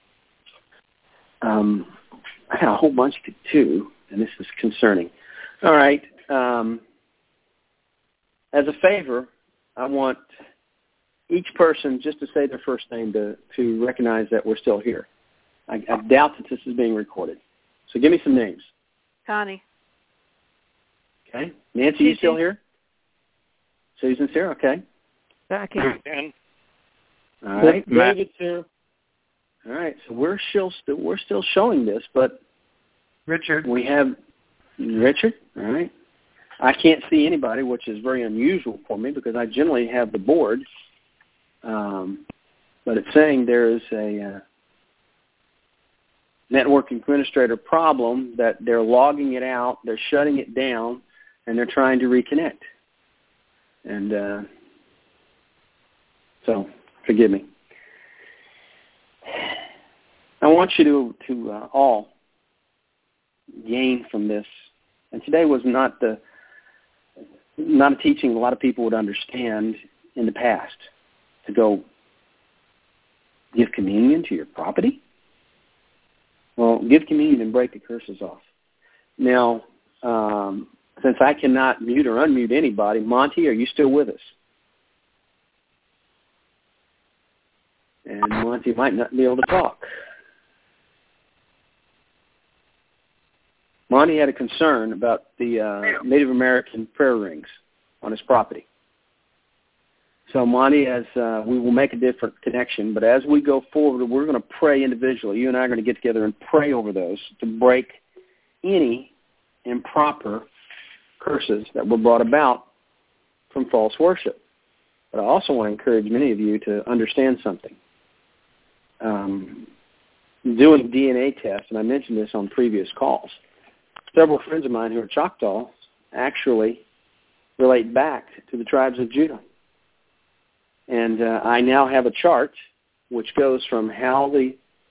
Um, I got a whole bunch to do, and this is concerning. All right. Um, as a favor, I want each person just to say their first name to, to recognize that we're still here. I, I doubt that this is being recorded. So give me some names. Connie. Okay. Nancy, you still here? Susan's here. Okay. Jackie. All right. David's here. All right. So we're still we're still showing this, but Richard. We have Richard. All right. I can't see anybody, which is very unusual for me because I generally have the board. Um, but it's saying there is a uh, network administrator problem that they're logging it out, they're shutting it down, and they're trying to reconnect. And uh, so, forgive me. I want you to, to uh, all gain from this. And today was not the not a teaching a lot of people would understand in the past. To go give communion to your property? Well, give communion and break the curses off. Now, um, since I cannot mute or unmute anybody, Monty, are you still with us? And Monty might not be able to talk. Monty had a concern about the uh, Native American prayer rings on his property. So, Monty, as uh, we will make a different connection, but as we go forward, we're going to pray individually. You and I are going to get together and pray over those to break any improper curses that were brought about from false worship. But I also want to encourage many of you to understand something. Um, doing D N A tests, and I mentioned this on previous calls, several friends of mine who are Choctaw actually relate back to the tribes of Judah. And uh, I now have a chart which goes from how the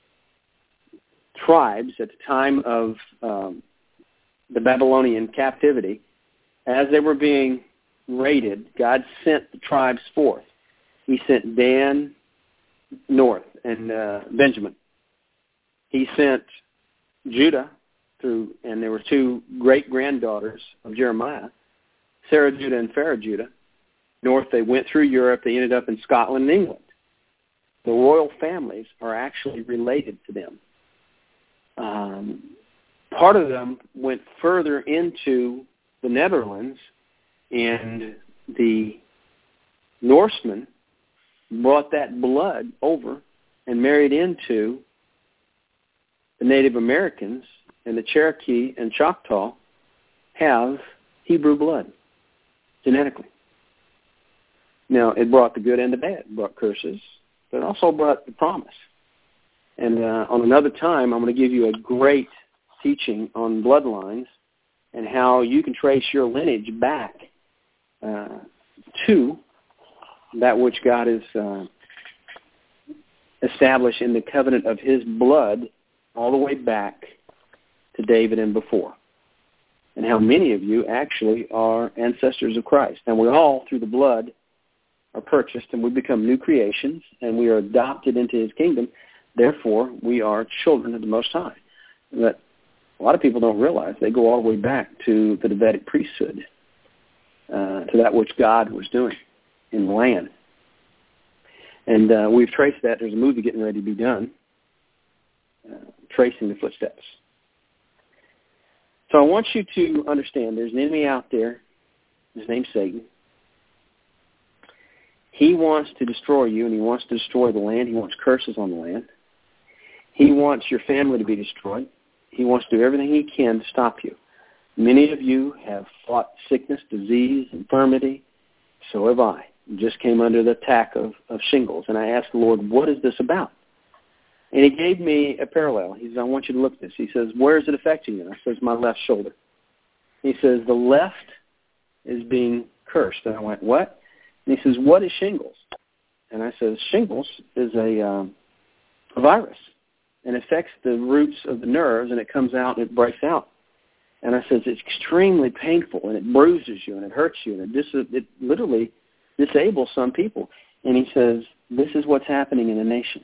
tribes at the time of um, the Babylonian captivity, as they were being raided, God sent the tribes forth. He sent Dan north and uh, Benjamin. He sent Judah through, and there were two great-granddaughters of Jeremiah, Sarah Judah and Pharaoh Judah. North, they went through Europe. They ended up in Scotland and England. The royal families are actually related to them. Um, part of them went further into the Netherlands, and the Norsemen brought that blood over and married into the Native Americans, and the Cherokee and Choctaw have Hebrew blood genetically. Now, it brought the good and the bad. It brought curses, but it also brought the promise. And uh, on another time, I'm going to give you a great teaching on bloodlines and how you can trace your lineage back uh, to that which God has uh, established in the covenant of His blood all the way back to David and before. And how many of you actually are ancestors of Christ. And we're all, through the blood, are purchased, and we become new creations, and we are adopted into His kingdom. Therefore, we are children of the Most High. But a lot of people don't realize they go all the way back to the Davidic priesthood, uh, to that which God was doing in the land. And uh, we've traced that. There's a movie getting ready to be done, uh, tracing the footsteps. So I want you to understand there's an enemy out there. His name's Satan. He wants to destroy you, and he wants to destroy the land. He wants curses on the land. He wants your family to be destroyed. He wants to do everything he can to stop you. Many of you have fought sickness, disease, infirmity. So have I. just came under the attack of, of shingles. And I asked the Lord, what is this about? And he gave me a parallel. He says, I want you to look at this. He says, where is it affecting you? And I says, my left shoulder. He says, the left is being cursed. And I went, what? And he says, what is shingles? And I says, shingles is a, um, a virus, and affects the roots of the nerves, and it comes out and it breaks out. And I says, it's extremely painful, and it bruises you, and it hurts you, and it, dis- it literally disables some people. And he says, this is what's happening in the nation.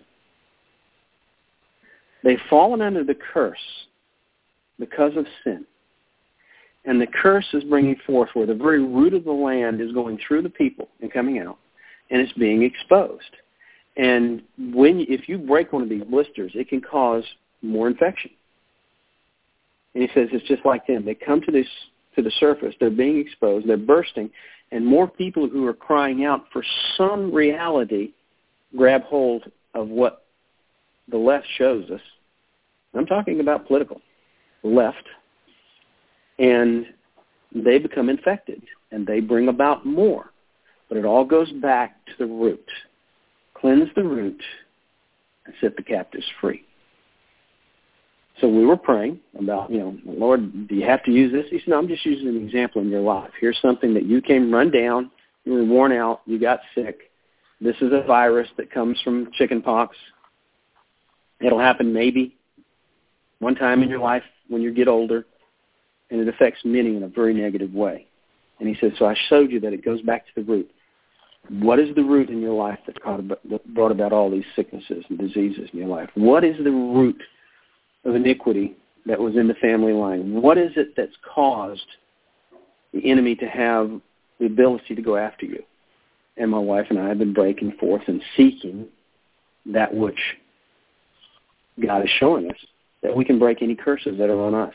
They've fallen under the curse because of sin. And the curse is bringing forth where the very root of the land is going through the people and coming out, and it's being exposed. And when if you break one of these blisters, it can cause more infection. And he says it's just like them. They come to this to the surface. They're being exposed. They're bursting. And more people who are crying out for some reality grab hold of what the left shows us. I'm talking about political left. And they become infected, and they bring about more. But it all goes back to the root. Cleanse the root and set the captives free. So we were praying about, you know, Lord, do you have to use this? He said, no, I'm just using an example in your life. Here's something that you came run down, you were worn out, you got sick. This is a virus that comes from chicken pox. It'll happen maybe one time in your life when you get older, and it affects many in a very negative way. And he said, so I showed you that it goes back to the root. What is the root in your life that brought about all these sicknesses and diseases in your life? What is the root of iniquity that was in the family line? What is it that's caused the enemy to have the ability to go after you? And my wife and I have been breaking forth and seeking that which God is showing us, that we can break any curses that are on us.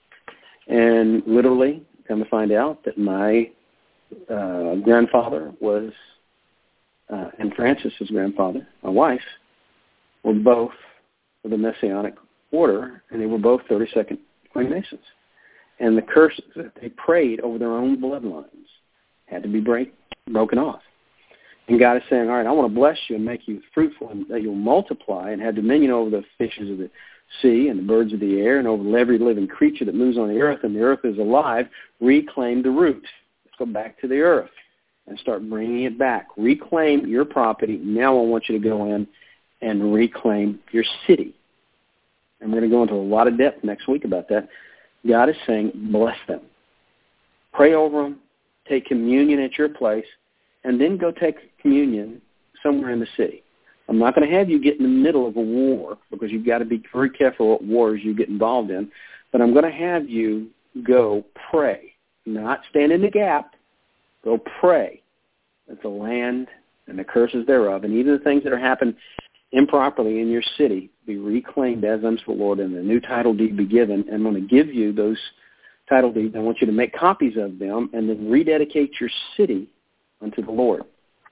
And literally, come to find out that my uh, grandfather was, uh, and Francis's grandfather, my wife, were both of the Messianic order, and they were both thirty-second Freemasons. And the curses that they prayed over their own bloodlines had to be break, broken off. And God is saying, all right, I want to bless you and make you fruitful, and that you'll multiply and have dominion over the fishes of the sea and the birds of the air and over every living creature that moves on the earth, and the earth is alive. Reclaim the root. Let's go back to the earth and start bringing it back. Reclaim your property. Now I want you to go in and reclaim your city. And we're going to go into a lot of depth next week about that. God is saying, bless them. Pray over them. Take communion at your place, and then go take communion somewhere in the city. I'm not going to have you get in the middle of a war, because you've got to be very careful what wars you get involved in, but I'm going to have you go pray, not stand in the gap. Go pray that the land and the curses thereof, and even the things that are happening improperly in your city, be reclaimed as unto the Lord, and the new title deed be given. And I'm going to give you those title deeds. I want you to make copies of them and then rededicate your city unto the Lord.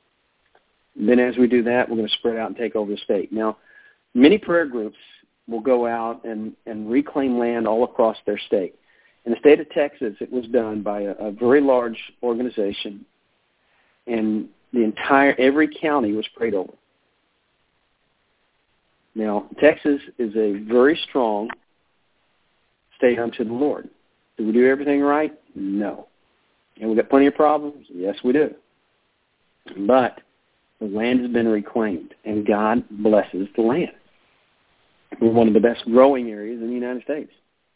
And then as we do that, we're going to spread out and take over the state. Now, many prayer groups will go out and, and reclaim land all across their state. In the state of Texas, it was done by a, a very large organization, and the entire, every county was prayed over. Now, Texas is a very strong state unto the Lord. Do we do everything right? No. And we got plenty of problems? Yes, we do. But the land has been reclaimed, and God blesses the land. We're one of the best growing areas in the United States.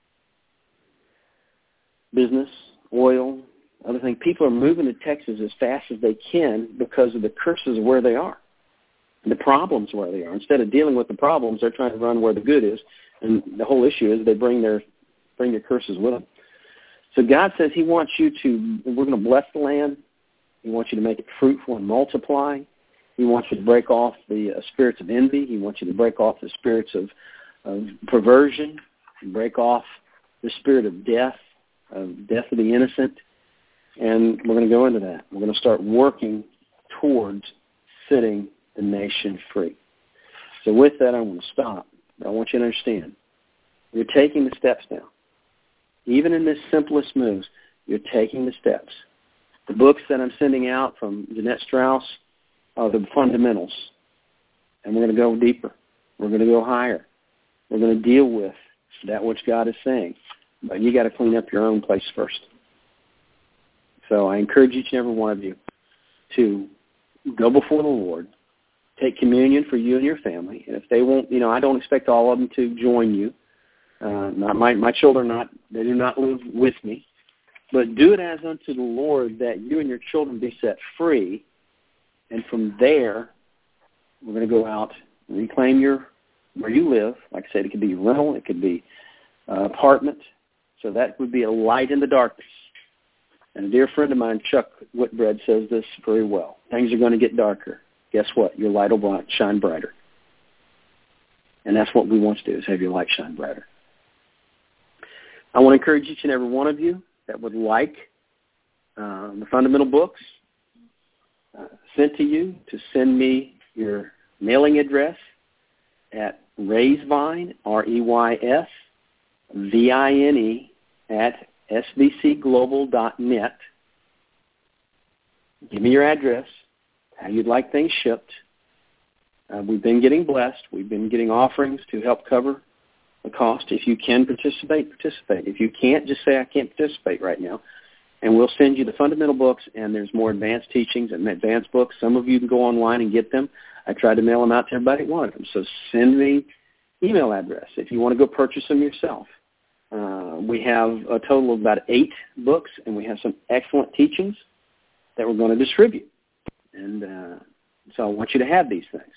Business, oil, other things. People are moving to Texas as fast as they can because of the curses of where they are, and the problems where they are. Instead of dealing with the problems, they're trying to run where the good is, and the whole issue is they bring their bring their curses with them. So God says he wants you to, we're going to bless the land. He wants you to make it fruitful and multiply. He wants you to break off the uh, spirits of envy. He wants you to break off the spirits of, of perversion, break off the spirit of death, of death of the innocent. And we're going to go into that. We're going to start working towards setting the nation free. So with that, I'm going to stop. But I want you to understand, you're taking the steps now. Even in this simplest moves, you're taking the steps. The books that I'm sending out from Jeanette Strauss are the fundamentals. And we're going to go deeper. We're going to go higher. We're going to deal with that which God is saying. But you got to clean up your own place first. So I encourage each and every one of you to go before the Lord, take communion for you and your family. And if they won't, you know, I don't expect all of them to join you. Uh, not my my children, not they do not live with me. But do it as unto the Lord, that you and your children be set free. And from there, we're going to go out and reclaim your where you live. Like I said, it could be rental, it could be uh, apartment. So that would be a light in the darkness. And a dear friend of mine, Chuck Whitbread, says this very well. Things are going to get darker. Guess what? Your light will shine brighter. And that's what we want to do, is have your light shine brighter. I want to encourage each and every one of you that would like uh, the fundamental books uh, sent to you to send me your mailing address at Raysvine, R E Y S V I N E, at S B C global dot net. Give me your address, how you'd like things shipped. Uh, we've been getting blessed. We've been getting offerings to help cover the cost. If you can participate, participate. If you can't, just say, I can't participate right now. And we'll send you the fundamental books, and there's more advanced teachings and advanced books. Some of you can go online and get them. I tried to mail them out to everybody who wanted them. So send me email address if you want to go purchase them yourself. Uh, we have a total of about eight books, and we have some excellent teachings that we're going to distribute. And uh, so I want you to have these things.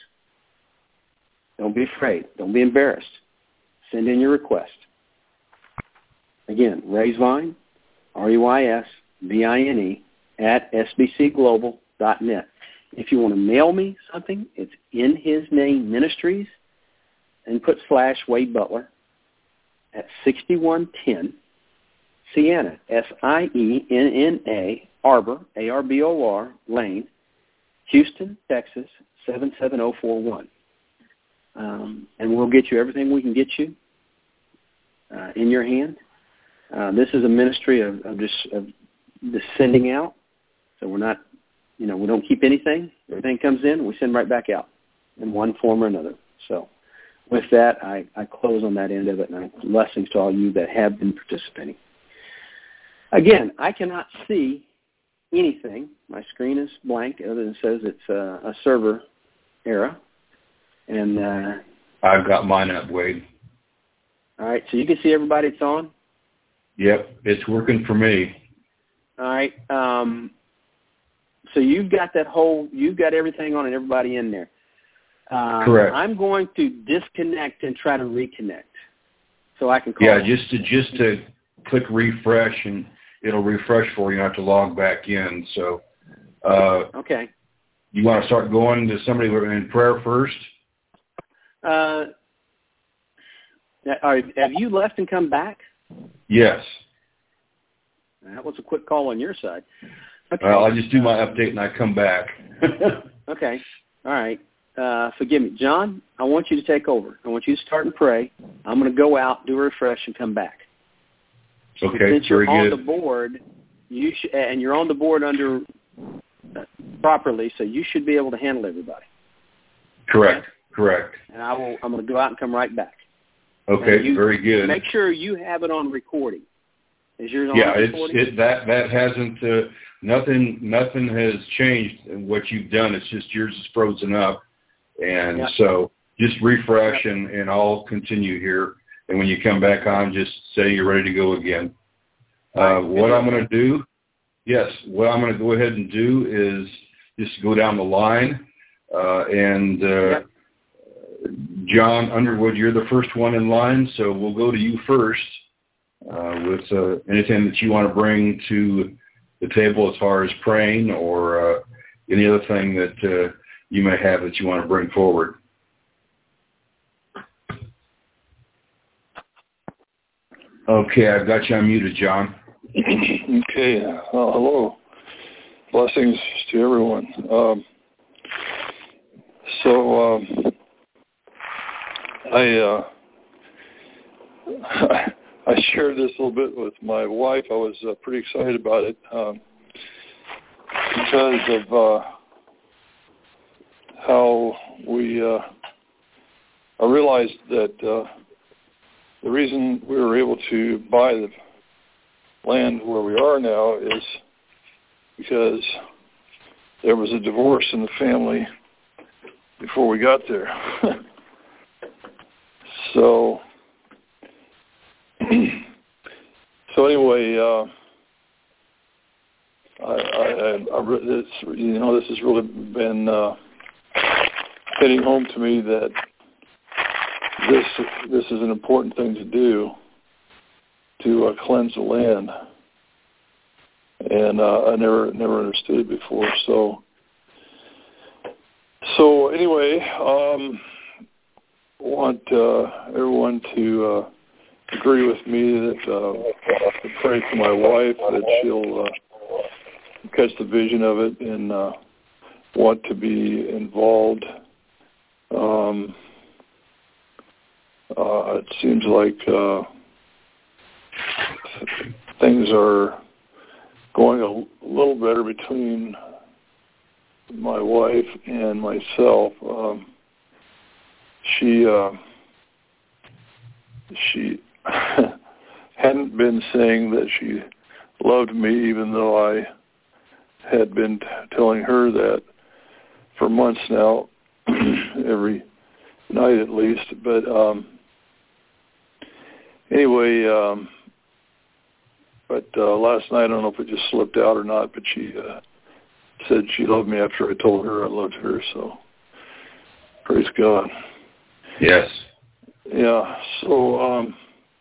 Don't be afraid. Don't be embarrassed. Send in your request. Again, Raysvine, R E Y S V I N E, at S B C global dot net. If you want to mail me something, it's In His Name Ministries, and put slash Wade Butler at sixty-one ten Sienna, S I E N N A, Arbor, A R B O R, Lane, Houston, Texas, seven seven zero four one. Um, and we'll get you everything we can get you uh, in your hand. Uh, this is a ministry of, of just of just sending out. So we're not, you know, we don't keep anything. Everything comes in, we send right back out in one form or another. So with that, I, I close on that end of it, and I, blessings to all you that have been participating. Again, I cannot see anything. My screen is blank, other than says it's uh, a server error. And uh, I've got mine up, Wade. All right, so you can see everybody that's on? Yep, it's working for me. All right. Um, so you've got that whole, you've got everything on and everybody in there. Um, Correct. I'm going to disconnect and try to reconnect so I can call. Yeah, just to just to click refresh, and it'll refresh for you. You don't have to log back in. So, uh, okay. You want to start going to somebody in prayer first? Uh, are, have you left and come back? Yes. That was a quick call on your side. Okay. Well, I just do my update and I come back. Okay. All right. Uh, forgive me. John, I want you to take over. I want you to start and pray. I'm going to go out, do a refresh, and come back. Okay, Since you're very on good. the board, you sh- and you're on the board under uh, properly, so you should be able to handle everybody. Correct. Correct. And I will. I'm going to go out and come right back. Okay, you, very good. Make sure you have it on recording. Is yours on yeah, recording? it's it that that hasn't uh, nothing nothing has changed in what you've done. It's just yours is frozen up, and yep. so just refresh yep. and and I'll continue here. And when you come back on, just say you're ready to go again. Uh, right, what I'm going to do, yes, what I'm going to go ahead and do is just go down the line, uh, and uh, yep. John Underwood, you're the first one in line, so we'll go to you first uh, with uh, anything that you want to bring to the table as far as praying or uh, any other thing that uh, you may have that you want to bring forward. Okay, I've got you unmuted, John. Okay, uh, hello. Blessings to everyone. Um, so um, I uh, I shared this a little bit with my wife. I was uh, pretty excited about it. Um, because of uh, how we, uh, I realized that uh, the reason we were able to buy the land where we are now is because there was a divorce in the family before we got there. so, so anyway, uh, I, I, I, I this, you know, this has really been uh, hitting home to me that this this is an important thing to do, to uh, cleanse the land, and uh, I never never understood it before. So, so anyway, um, I want uh, everyone to uh, agree with me that uh, to pray for my wife that she'll uh, catch the vision of it and uh, want to be involved. Um, uh, it seems like uh, things are going a little better between my wife and myself. Um, she uh, she hadn't been saying that she loved me, even though I had been t- telling her that for months now, every night at least. But um, anyway, um, but uh, last night, I don't know if it just slipped out or not, but she uh, said she loved me after I told her I loved her. So praise God. Yes. Yeah. So um,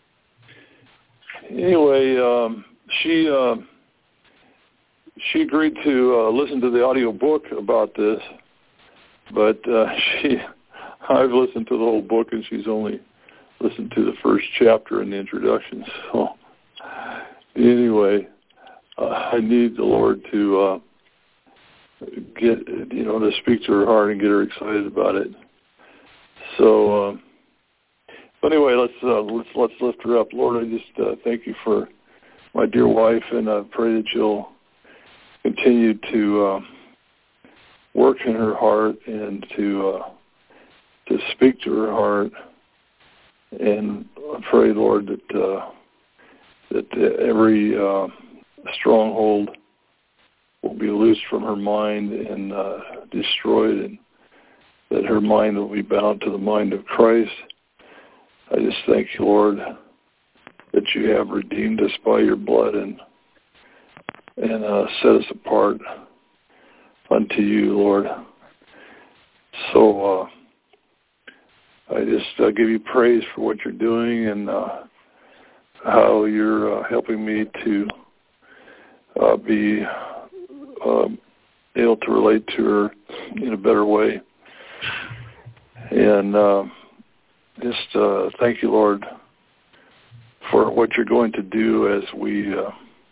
anyway, um, she uh, she agreed to uh, listen to the audio book about this, but uh, she I've listened to the whole book, and she's only listened to the first chapter in the introduction. So anyway, uh, I need the Lord to uh, get you know to speak to her heart and get her excited about it. So. Um, But anyway, let's uh, let's let's lift her up, Lord. I just uh, thank you for my dear wife, and I pray that you'll continue to uh, work in her heart and to uh, to speak to her heart. And I pray, Lord, that uh, that every uh, stronghold will be loosed from her mind and uh, destroyed, and that her mind will be bound to the mind of Christ. I just thank you, Lord, that you have redeemed us by your blood and and uh, set us apart unto you, Lord. So uh, I just uh, give you praise for what you're doing and uh, how you're uh, helping me to uh, be um, able to relate to her in a better way. And uh, just uh, thank you, Lord, for what you're going to do as we uh,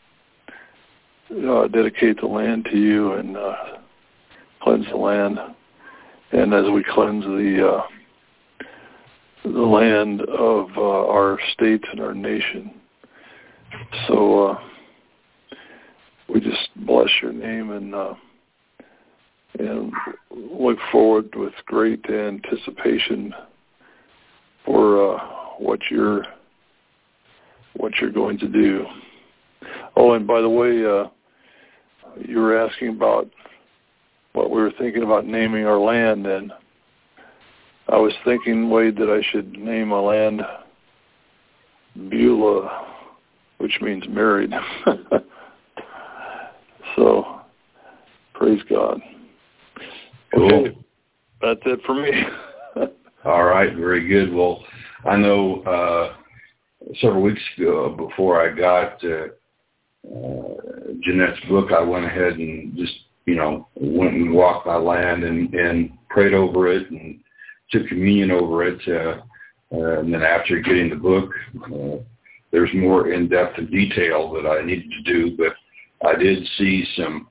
uh, dedicate the land to you and uh, cleanse the land, and as we cleanse the uh, the land of uh, our states and our nation. So uh, we just bless your name and uh, and look forward with great anticipation for uh, what you're what you're going to do. Oh, and by the way, uh, you were asking about what we were thinking about naming our land, and I was thinking, Wade, that I should name my land Beulah, which means married. So, praise God. Cool. Okay, that's it for me. All right, very good. Well, I know uh, several weeks ago, before I got uh, uh, Jeanette's book, I went ahead and just, you know, went and walked my land and, and prayed over it and took communion over it. Uh, uh, and then after getting the book, uh, there's more in-depth and detail that I needed to do, but I did see some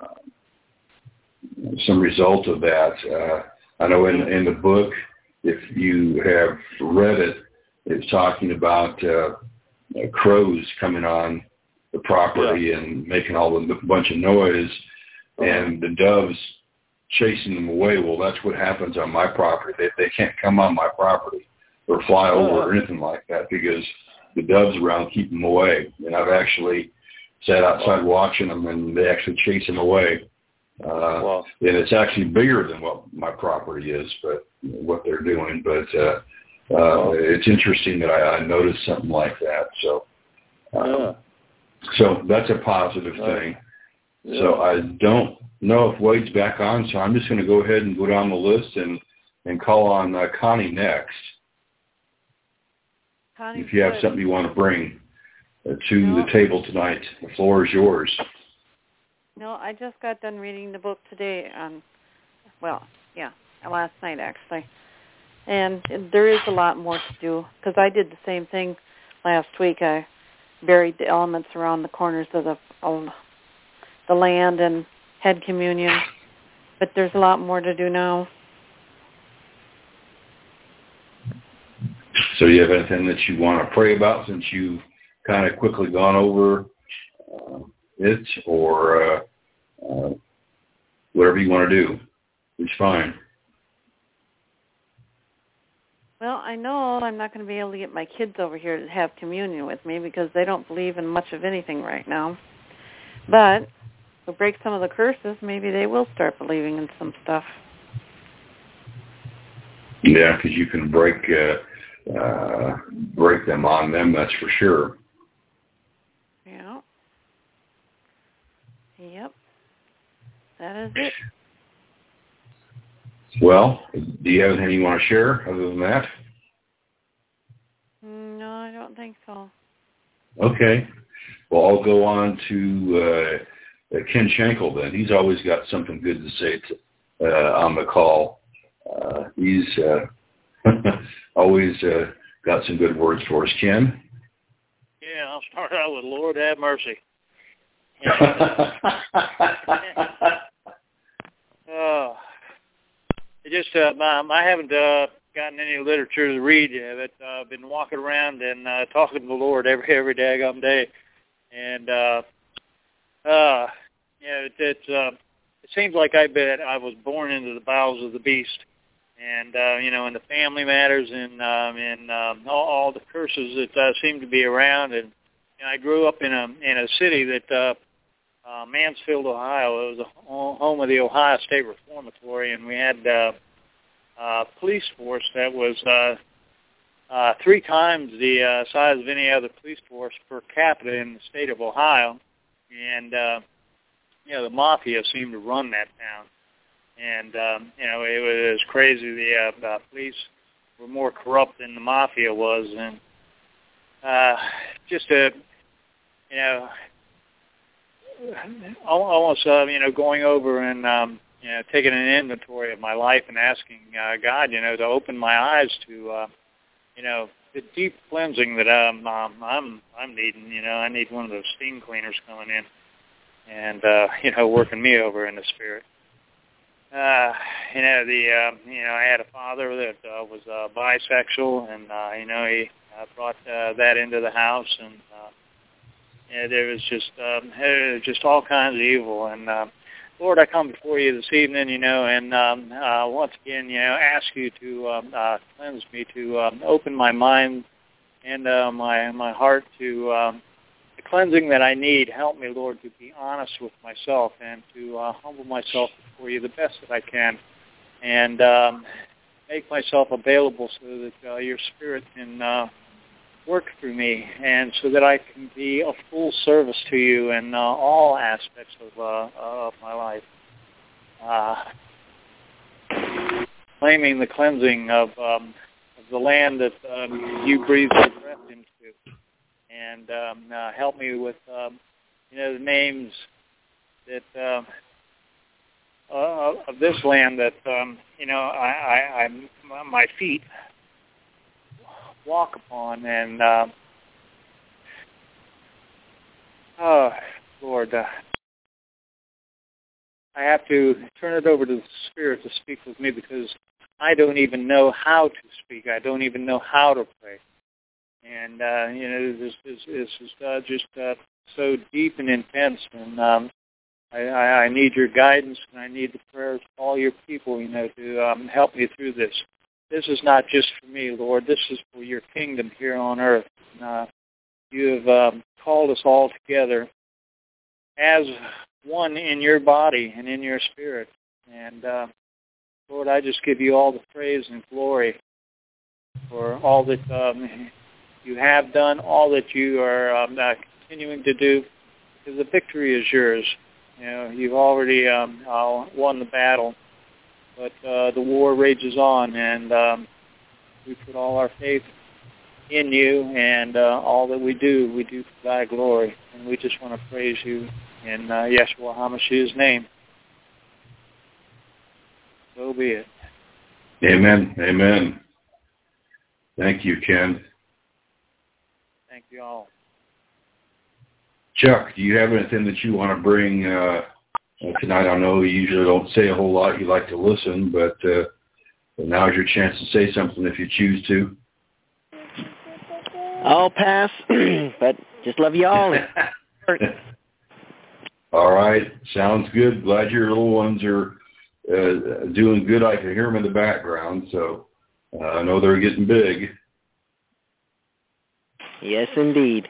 uh, some result of that. Uh, I know in, in the book, if you have read it, it's talking about uh, crows coming on the property yeah. and making all a bunch of noise. and the doves chasing them away. Well, that's what happens on my property. They they can't come on my property or fly over or anything like that because the doves around keep them away. And I've actually sat outside watching them, and they actually chase them away. Uh, wow. And it's actually bigger than what my property is, but what they're doing. But uh, uh, wow. It's interesting that I, I noticed something like that. So, uh, yeah. so that's a positive thing. Yeah. So I don't know if Wade's back on, so I'm just going to go ahead and go down the list and, and call on uh, Connie next. Connie, if you have good. something you want to bring uh, to no. the table tonight, the floor is yours. No, I just got done reading the book today. On, well, yeah, last night actually. And there is a lot more to do because I did the same thing last week. I buried the elements around the corners of the of the land and had communion. But there's a lot more to do now. So do you have anything that you want to pray about since you've kind of quickly gone over uh, it, or uh, uh, whatever you want to do? It's fine. Well, I know I'm not going to be able to get my kids over here to have communion with me because they don't believe in much of anything right now. But if we break some of the curses, maybe they will start believing in some stuff. Yeah, because you can break uh, uh, break them on them, that's for sure. Yeah. Yep. That is it. Well, do you have anything you want to share other than that? No, I don't think so. Okay. Well, I'll go on to uh, Ken Schenkel then. He's always got something good to say to, uh, on the call. Uh, he's uh, always uh, got some good words for us. Ken? Yeah, I'll start out with Lord have mercy. Oh. It just, uh, I haven't uh, gotten any literature to read yet, but uh, I've been walking around and uh, talking to the Lord every every daggum day, and uh, uh, yeah, it it, uh, it seems like I bet I was born into the bowels of the beast, and uh, you know, in the family matters and um, in um, all, all the curses that uh, seem to be around, and, and I grew up in a in a city that. Uh, Uh, Mansfield, Ohio. It was a home of the Ohio State Reformatory, and we had uh, a police force that was uh, uh, three times the uh, size of any other police force per capita in the state of Ohio. And, uh, you know, the mafia seemed to run that town. And, um, you know, it was, it was crazy. The uh, uh, police were more corrupt than the mafia was. And uh, just a, you know, almost, uh, you know, going over and, um, you know, taking an inventory of my life and asking uh, God, you know, to open my eyes to, uh, you know, the deep cleansing that um, um, I'm I'm needing. You know, I need one of those steam cleaners coming in and, uh, you know, working me over in the spirit. Uh, you know, the, uh, you know, I had a father that uh, was uh, bisexual, and, uh, you know, he uh, brought uh, that into the house, and, uh, Yeah, there was just um, just all kinds of evil. And uh, Lord, I come before you this evening, you know, and um, uh, once again, you know, ask you to um, uh, cleanse me, to um, open my mind and uh, my my heart to um, the cleansing that I need. Help me, Lord, to be honest with myself and to uh, humble myself before you the best that I can, and um, make myself available so that uh, your Spirit can uh, work through me, and so that I can be of full service to you in uh, all aspects of uh, of my life. Uh, claiming the cleansing of, um, of the land that um, you breathe your breath into, and um, uh, help me with um, you know the names that um, uh, of this land that um, you know I, I, I my feet walk upon, and uh, oh Lord, uh, I have to turn it over to the Spirit to speak with me, because I don't even know how to speak. I don't even know how to pray, and uh, you know this, this, this is uh, just uh, so deep and intense, and um, I, I, I need your guidance, and I need the prayers of all your people, you know, to um, help me through this. This is not just for me, Lord. This is for your kingdom here on earth. And, uh, you have um, called us all together as one in your body and in your spirit. And, uh, Lord, I just give you all the praise and glory for all that um, you have done, all that you are um, uh, continuing to do, because the victory is yours. You know, you've already um, uh, won the battle, but uh, the war rages on, and um, we put all our faith in you, and uh, all that we do, we do for thy glory. And we just want to praise you in uh, Yeshua HaMashiach's name. So be it. Amen. Amen. Thank you, Ken. Thank you all. Chuck, do you have anything that you want to bring uh, tonight? I know you usually don't say a whole lot. You like to listen, but, uh, but now's your chance to say something if you choose to. I'll pass, but just love you all. All right. Sounds good. Glad your little ones are uh, doing good. I can hear them in the background, so uh, I know they're getting big. Yes, indeed.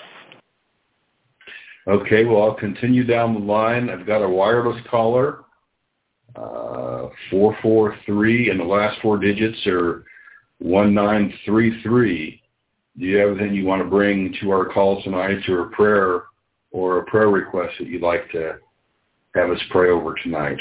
Okay, well, I'll continue down the line. I've got a wireless caller, uh, four four three, and the last four digits are one nine three three. Do you have anything you want to bring to our call tonight, or a prayer or a prayer request that you'd like to have us pray over tonight?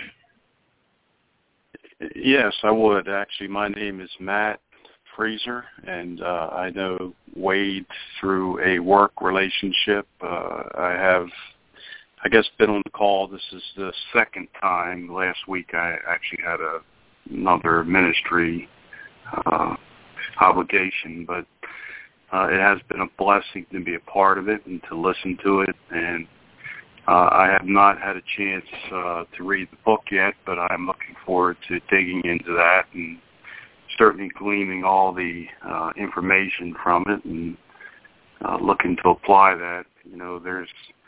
Yes, I would. Actually, my name is Matt Fraser, and uh, I know Wade through a work relationship. Uh, I have, I guess, been on the call. This is the second time. Last week I actually had a, another ministry uh, obligation, but uh, it has been a blessing to be a part of it and to listen to it. And uh, I have not had a chance uh, to read the book yet, but I'm looking forward to digging into that and certainly gleaning all the uh, information from it and uh, looking to apply that. You know, there's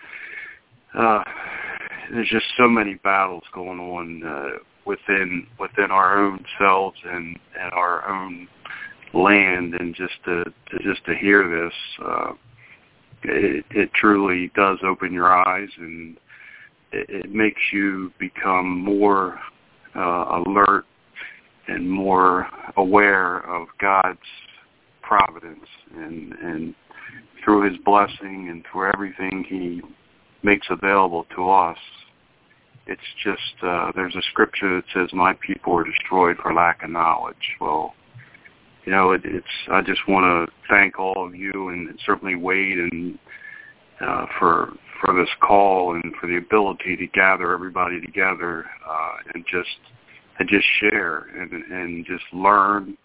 uh, there's just so many battles going on uh, within within our own selves and, and our own land, and just to, to just to hear this, uh, it, it truly does open your eyes, and it, it makes you become more uh, alert and more aware of God's providence, and, and through his blessing and through everything he makes available to us. It's just, uh, there's a scripture that says, my people are destroyed for lack of knowledge. Well, you know, it, it's, I just want to thank all of you, and certainly Wade, and uh, for for this call and for the ability to gather everybody together uh, and just and just share and, and just learn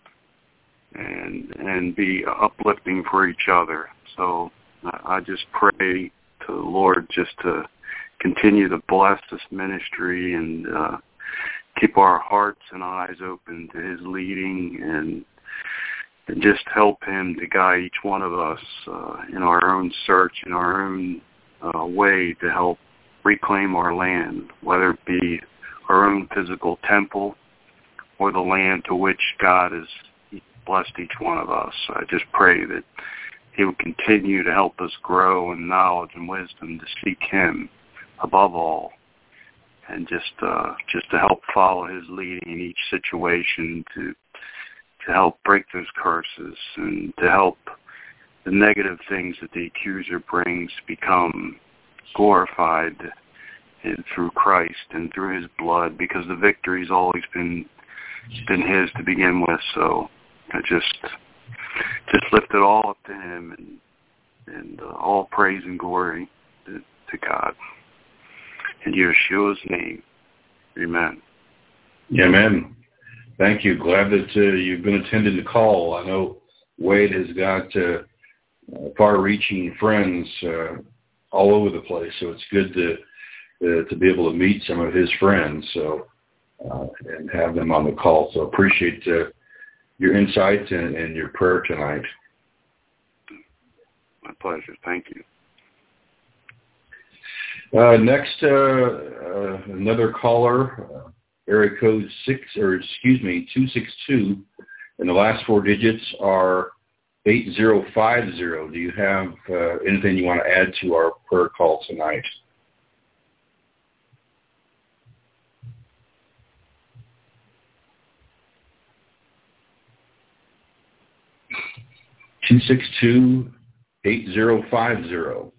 and and be uplifting for each other. So I just pray to the Lord just to continue to bless this ministry and uh, keep our hearts and eyes open to his leading, and, and just help him to guide each one of us uh, in our own search, in our own uh, way to help reclaim our land, whether it be our own physical temple or the land to which God has blessed each one of us. I just pray that he would continue to help us grow in knowledge and wisdom to seek him above all, and just uh, just to help follow his leading in each situation, to to help break those curses, and to help the negative things that the accuser brings become glorified in, through Christ and through his blood, because the victory's always been been his to begin with. So I just just lift it all up to him, and and uh, all praise and glory to, to God. In Yeshua's name, amen. Amen. Thank you. Glad that uh, you've been attending the call. I know Wade has got uh, far-reaching friends uh, all over the place, so it's good to uh, to be able to meet some of his friends, so uh, and have them on the call. So appreciate uh, your insights and, and your prayer tonight. My pleasure. Thank you. Uh, next, uh, uh, another caller, uh, area code six, or excuse me, two six two, and the last four digits are eight zero five zero. Do you have uh, anything you want to add to our prayer call tonight? two six two, eight zero five zero.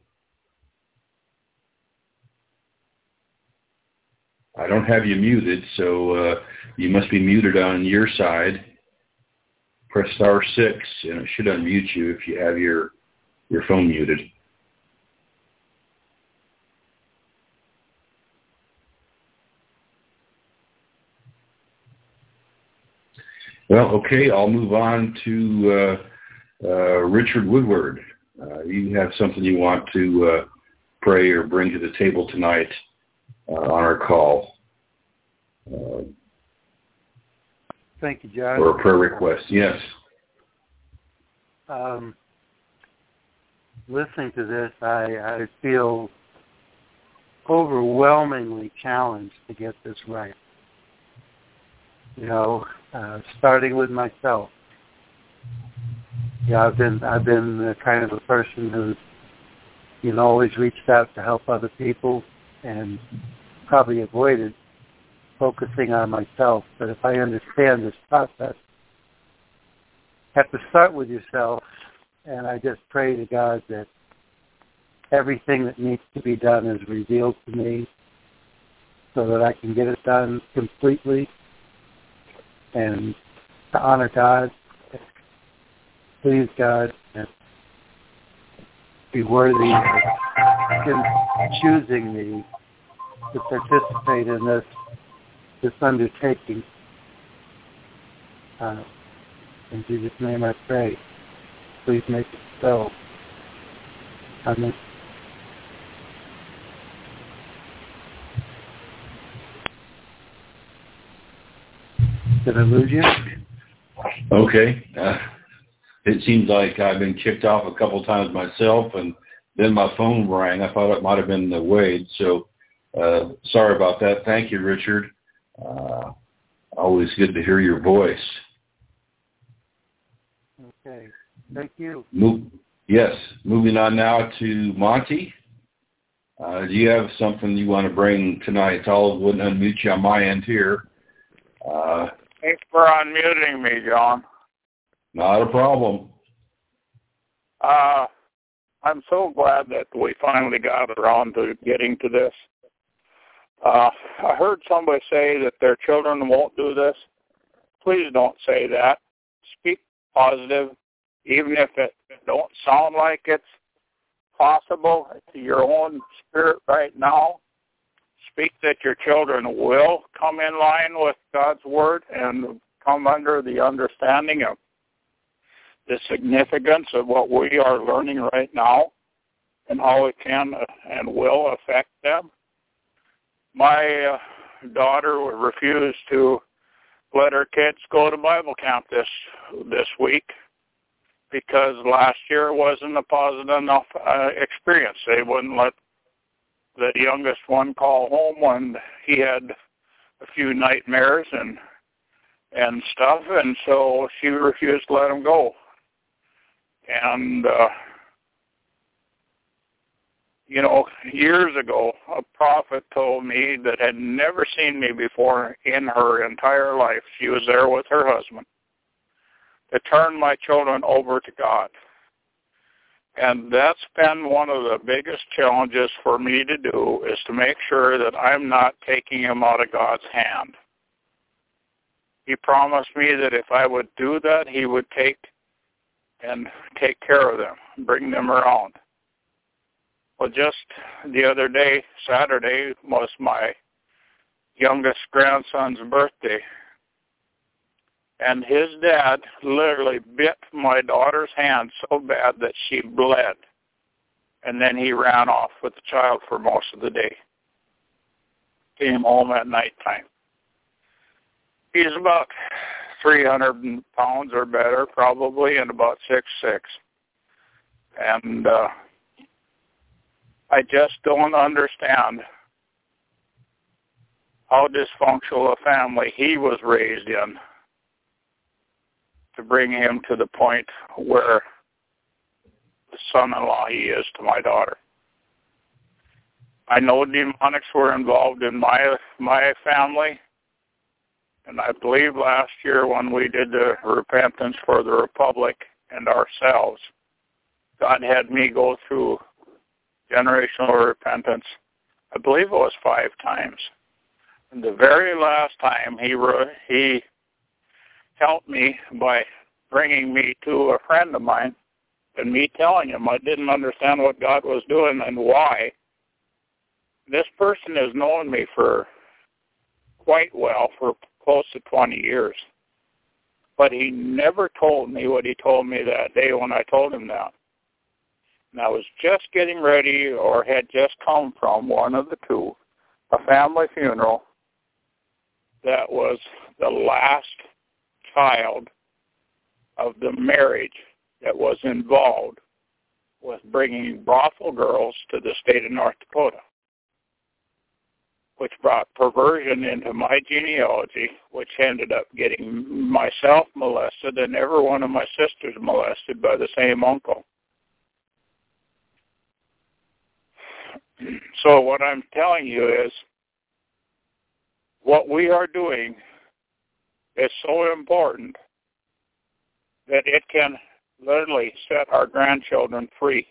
I don't have you muted, so uh, you must be muted on your side. Press star six, and it should unmute you if you have your, your phone muted. Well, okay, I'll move on to uh, uh, Richard Woodward. Uh, you have something you want to uh, pray or bring to the table tonight uh, on our call. Uh, Thank you, John. or a prayer request, yes. Um, listening to this, I, I feel overwhelmingly challenged to get this right. You know, uh, starting with myself. Yeah, I've been I've been the kind of a person who's, you know, always reached out to help other people and probably avoided focusing on myself. But if I understand this process, you have to start with yourself, and I just pray to God that everything that needs to be done is revealed to me so that I can get it done completely and to honor God, please God, and be worthy of Him choosing me to participate in this this undertaking. Uh, in Jesus' name I pray. Please make it so. Amen. Did I lose you? Okay. Uh, it seems like I've been kicked off a couple times myself, and then my phone rang. I thought it might have been the Wade, so uh, sorry about that. Thank you, Richard. Uh, always good to hear your voice. Okay. Thank you. Move, yes. Moving on now to Monty. Uh, do you have something you want to bring tonight? I'll wouldn't unmute you on my end here. Uh, Thanks for unmuting me, John. Not a problem. Uh, I'm so glad that we finally got around to getting to this. Uh, I heard somebody say that their children won't do this. Please don't say that. Speak positive, even if it don't sound like it's possible to your own spirit right now. Speak that your children will come in line with God's Word and come under the understanding of the significance of what we are learning right now and how it can and will affect them. My uh, daughter refused to let her kids go to Bible camp this this week because last year wasn't a positive enough uh, experience. They wouldn't let the youngest one call home when he had a few nightmares and and stuff, and so she refused to let him go. And, uh, you know, years ago, a prophet told me that had never seen me before in her entire life. She was there with her husband, to turn my children over to God. And that's been one of the biggest challenges for me to do, is to make sure that I'm not taking them out of God's hand. He promised me that if I would do that, he would take and take care of them, bring them around. Well, just the other day, Saturday, was my youngest grandson's birthday. And his dad literally bit my daughter's hand so bad that she bled. And then he ran off with the child for most of the day. Came home at nighttime. He's about three hundred pounds or better, probably, and about six foot six. And uh, I just don't understand how dysfunctional a family he was raised in to bring him to the point where the son-in-law he is to my daughter. I know demonics were involved in my my family, and I believe last year when we did the repentance for the Republic and ourselves, God had me go through generational repentance. I believe it was five times. And the very last time he re- he helped me by bringing me to a friend of mine and me telling him I didn't understand what God was doing and why. This person has known me for quite well, for close to twenty years. But he never told me what he told me that day when I told him that. And I was just getting ready or had just come from one of the two, a family funeral that was the last child of the marriage that was involved with bringing brothel girls to the state of North Dakota, which brought perversion into my genealogy, which ended up getting myself molested and every one of my sisters molested by the same uncle. So what I'm telling you is what we are doing is so important that it can literally set our grandchildren free,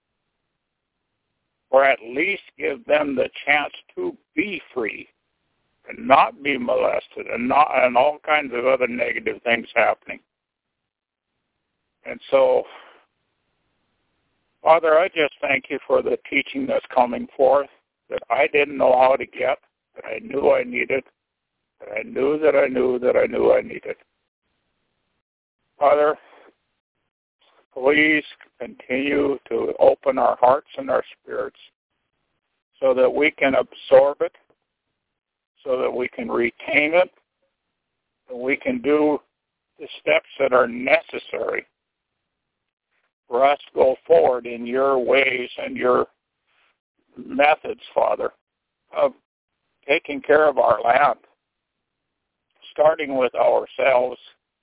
or at least give them the chance to be free and not be molested and not and all kinds of other negative things happening. And so, Father, I just thank you for the teaching that's coming forth that I didn't know how to get, that I knew I needed, that I knew that I knew that I knew I needed. Father, please continue to open our hearts and our spirits so that we can absorb it, so that we can retain it, and we can do the steps that are necessary for us to go forward in your ways and your methods, Father, of taking care of our land, starting with ourselves,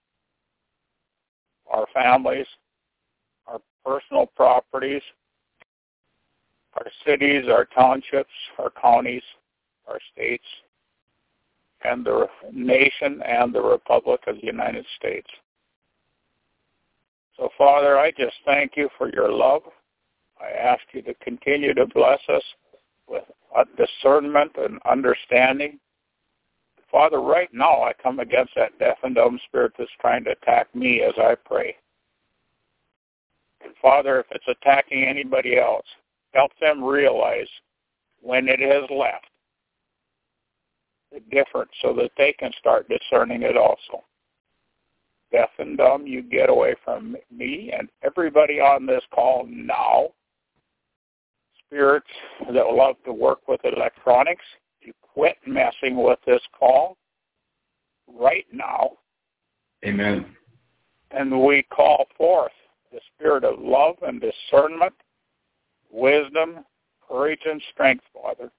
our families, our personal properties, our cities, our townships, our counties, our states, and the nation and the Republic of the United States. So, Father, I just thank you for your love. I ask you to continue to bless us with discernment and understanding. Father, right now I come against that deaf and dumb spirit that's trying to attack me as I pray. And Father, if it's attacking anybody else, help them realize when it has left the difference so that they can start discerning it also. Deaf and dumb, you get away from me and everybody on this call now. Spirits that love to work with electronics, you quit messing with this call right now. Amen. And we call forth the spirit of love and discernment, wisdom, courage, and strength, Father.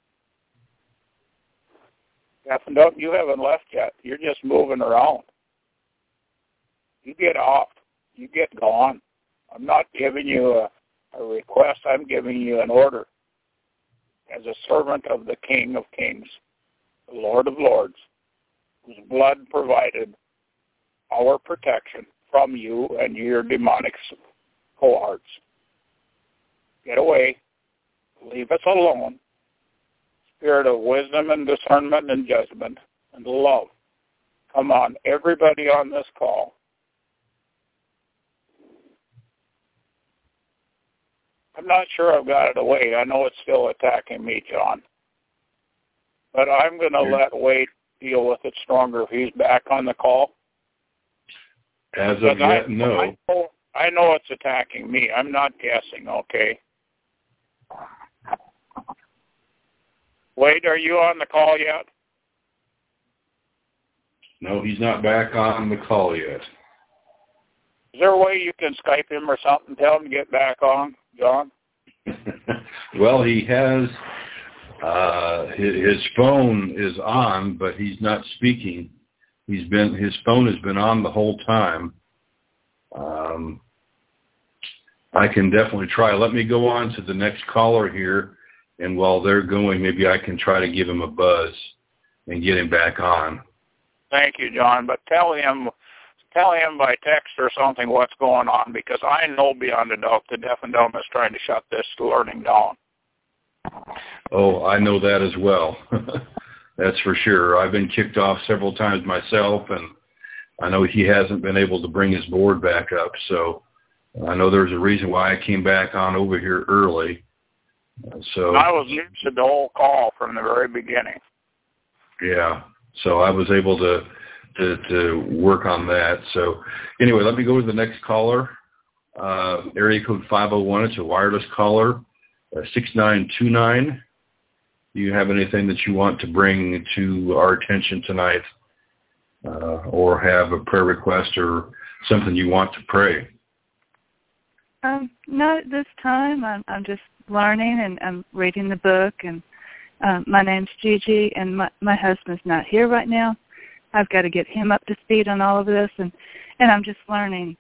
Deaf and dumb, you haven't left yet. You're just moving around. You get off. You get gone. I'm not giving you a, a request. I'm giving you an order as a servant of the King of Kings, the Lord of Lords, whose blood provided our protection from you and your demonic cohorts. Get away. Leave us alone. Spirit of wisdom and discernment and judgment and love, come on everybody on this call. I'm not sure I've got it away. I know it's still attacking me, John. But I'm going to let Wade deal with it stronger if he's back on the call. As of yet, I, no. I know, I know it's attacking me. I'm not guessing, okay? Wade, are you on the call yet? No, he's not back on the call yet. Is there a way you can Skype him or something, tell him to get back on, John? Well, he has, uh, his, his phone is on, but he's not speaking. He's been, his phone has been on the whole time. Um, I can definitely try. Let me go on to the next caller here, and while they're going, maybe I can try to give him a buzz and get him back on. Thank you, John, but tell him tell him by text or something what's going on, because I know beyond a doubt the Deaf and Dumb is trying to shut this learning down. Oh, I know that as well. That's for sure. I've been kicked off several times myself, and I know he hasn't been able to bring his board back up, so I know there's a reason why I came back on over here early. So I was muted the whole call from the very beginning. Yeah, so I was able to, to to work on that. So anyway, let me go to the next caller. Uh, area code five oh one. It's a wireless caller, uh, six nine two nine. Do you have anything that you want to bring to our attention tonight, uh, or have a prayer request or something you want to pray? Um, not at this time. I'm, I'm just learning, and I'm reading the book, and um, my name's Gigi, and my, my husband's not here right now. I've got to get him up to speed on all of this, and, and I'm just learning.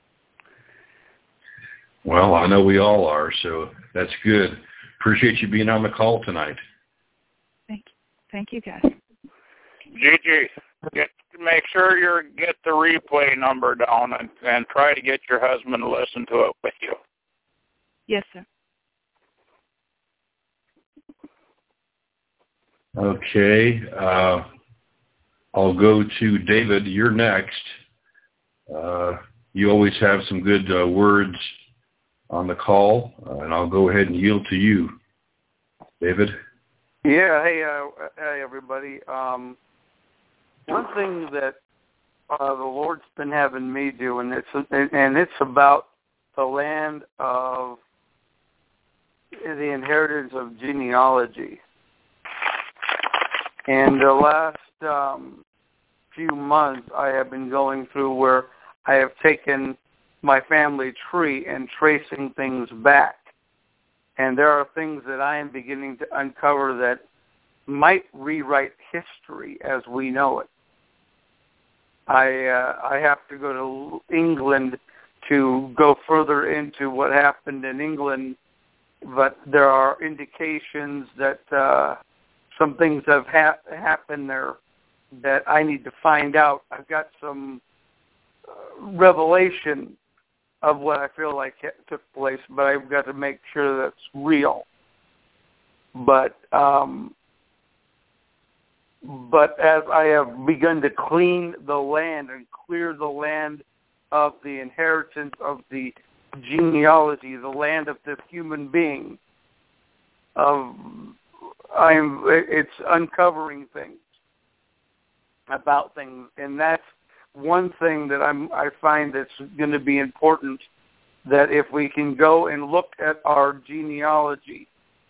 Well, I know we all are, so that's good. Appreciate you being on the call tonight. Thank you. Thank you, guys. Gigi, get, make sure you get the replay number down and, and try to get your husband to listen to it with you. Yes, sir. Okay. Uh, I'll go to David. You're next. Uh, you always have some good uh, words on the call, uh, and I'll go ahead and yield to you, David. Yeah. Hey, uh, hey, everybody. Um, one thing that uh, the Lord's been having me do, and it's and it's about the land of the inheritance of genealogy. And the last um, few months, I have been going through where I have taken my family tree and tracing things back. And there are things that I am beginning to uncover that might rewrite history as we know it. I uh, I have to go to England to go further into what happened in England, but there are indications that uh, some things have ha- happened there that I need to find out. I've got some uh, revelation of what I feel like took place, but I've got to make sure that's real. But um, but as I have begun to clean the land and clear the land of the inheritance of the genealogy, the land of the human being, of I'm it's uncovering things about things, and that's one thing that I'm I find that's going to be important, that if we can go and look at our genealogy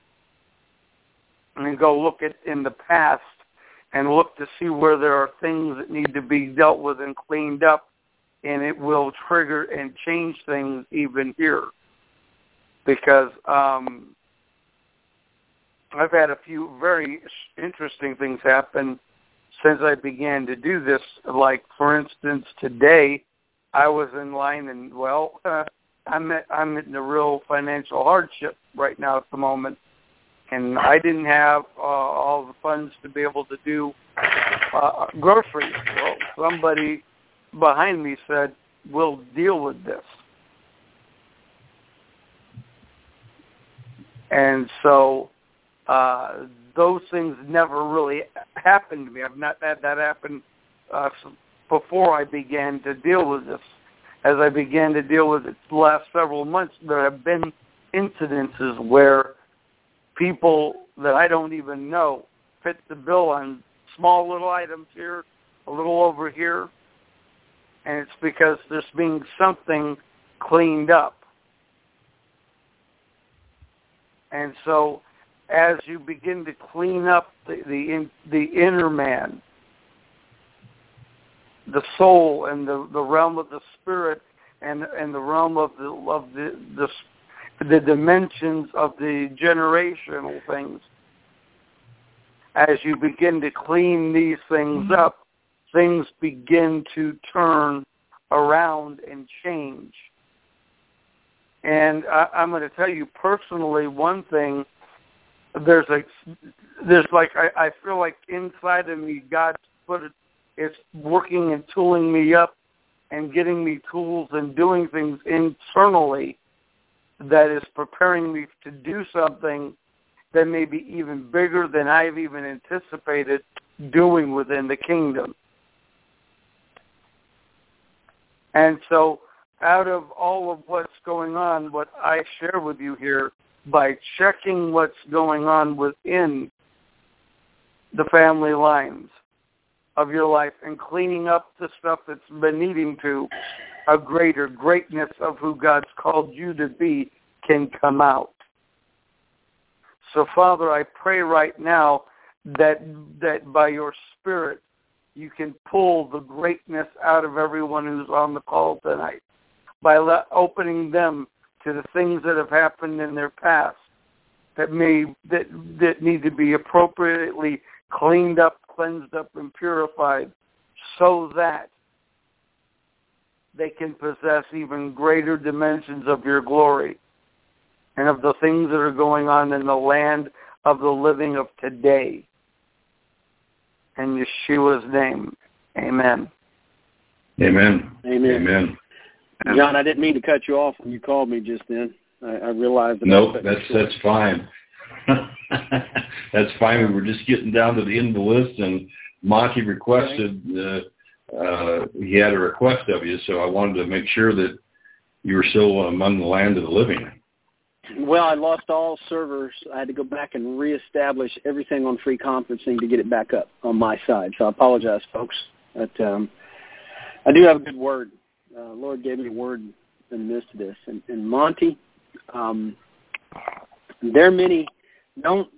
and go look at in the past and look to see where there are things that need to be dealt with and cleaned up, and it will trigger and change things even here. Because um, I've had a few very interesting things happen since I began to do this. Like, for instance, today I was in line, and, well, uh, I'm, at, I'm in a real financial hardship right now at the moment, and I didn't have uh, all the funds to be able to do uh, groceries. Well, somebody behind me said, we'll deal with this. And so uh, those things never really happened to me. I've not had that happen uh, before I began to deal with this. As I began to deal with it the last several months, there have been incidences where people that I don't even know fit the bill on small little items here, a little over here, and it's because there's being something cleaned up. And so as you begin to clean up the the, in, the inner man, the soul and the, the realm of the spirit and and the realm of the of the, the the dimensions of the generational things. As you begin to clean these things up, things begin to turn around and change. And I, I'm going to tell you personally one thing. There's a, there's like I, I feel like inside of me, God put it, it's working and tooling me up and getting me tools and doing things internally that is preparing me to do something that may be even bigger than I've even anticipated doing within the kingdom. And so out of all of what's going on, what I share with you here, by checking what's going on within the family lines of your life and cleaning up the stuff that's been needing to, a greater greatness of who God's called you to be can come out. So, Father, I pray right now that that by your Spirit you can pull the greatness out of everyone who's on the call tonight by let, opening them to the things that have happened in their past that may that that need to be appropriately cleaned up, cleansed up, and purified, so that they can possess even greater dimensions of your glory and of the things that are going on in the land of the living of today. In Yeshua's name, amen. Amen. Amen. Amen. John, I didn't mean to cut you off when you called me just then. I, I realized that. No, nope, that's that's fine. That's fine. We were just getting down to the end of the list, and Monty requested, uh, uh, he had a request of you, so I wanted to make sure that you were still among the land of the living. Well, I lost all servers. I had to go back and reestablish everything on free conferencing to get it back up on my side. So I apologize, folks. But um, I do have a good word. Uh, Lord gave me a word in the midst of this. And, and Monty, um, there are many, don't,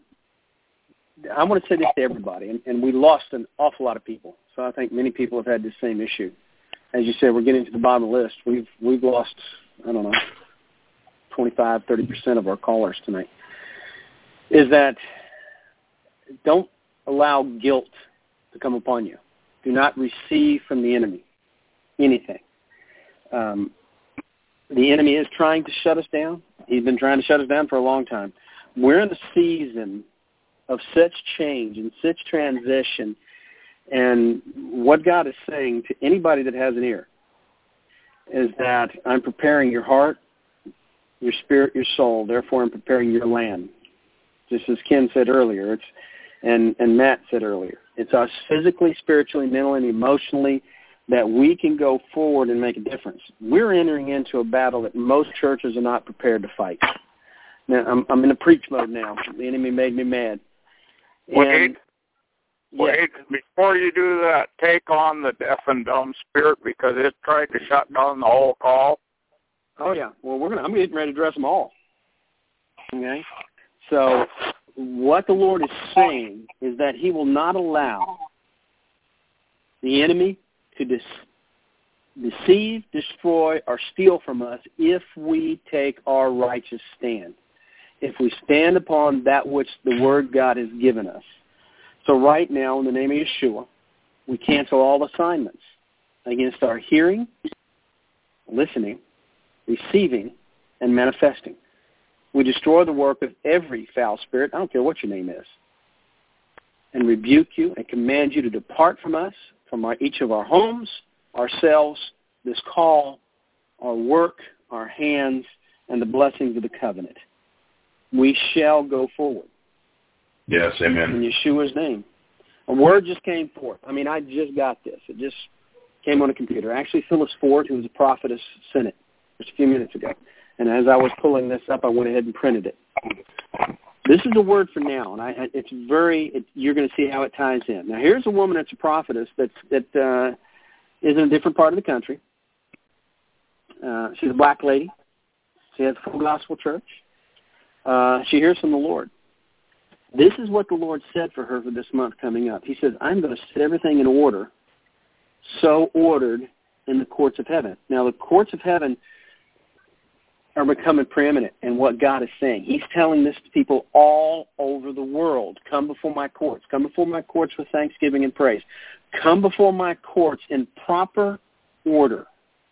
I want to say this to everybody, and, and we lost an awful lot of people. So I think many people have had the same issue. As you said, we're getting to the bottom of the list. We've, we've lost, I don't know, twenty-five, thirty percent of our callers tonight, is that don't allow guilt to come upon you. Do not receive from the enemy anything. Um, the enemy is trying to shut us down. He's been trying to shut us down for a long time. We're in a season of such change and such transition, and what God is saying to anybody that has an ear is that I'm preparing your heart, your spirit, your soul. Therefore, I'm preparing your land. Just as Ken said earlier, it's and, and Matt said earlier, it's us physically, spiritually, mentally, and emotionally that we can go forward and make a difference. We're entering into a battle that most churches are not prepared to fight. Now, I'm, I'm in a preach mode now. The enemy made me mad. Wait, wait, yeah. Before you do that, take on the deaf and dumb spirit, because it tried to shut down the whole call. Oh yeah. Well, we're gonna. I'm getting ready to address them all. Okay. So, what the Lord is saying is that He will not allow the enemy to dis- deceive, destroy, or steal from us if we take our righteous stand. If we stand upon that which the Word God has given us. So right now, in the name of Yeshua, we cancel all assignments against our hearing, listening, receiving, and manifesting. We destroy the work of every foul spirit, I don't care what your name is, and rebuke you and command you to depart from us, from our, each of our homes, ourselves, this call, our work, our hands, and the blessings of the covenant. We shall go forward. Yes, amen. In Yeshua's name. A word just came forth. I mean, I just got this. It just came on a computer. Actually, Phyllis Ford, who was a prophetess, sent it just a few minutes ago. And as I was pulling this up, I went ahead and printed it. This is a word for now, and I, it's very. It, you're going to see how it ties in. Now, here's a woman that's a prophetess that's, that uh, is in a different part of the country. Uh, she's a black lady. She has a full gospel church. Uh, she hears from the Lord. This is what the Lord said for her for this month coming up. He says, I'm going to set everything in order, so ordered in the courts of heaven. Now, the courts of heaven are becoming preeminent in what God is saying. He's telling this to people all over the world. Come before my courts. Come before my courts with thanksgiving and praise. Come before my courts in proper order,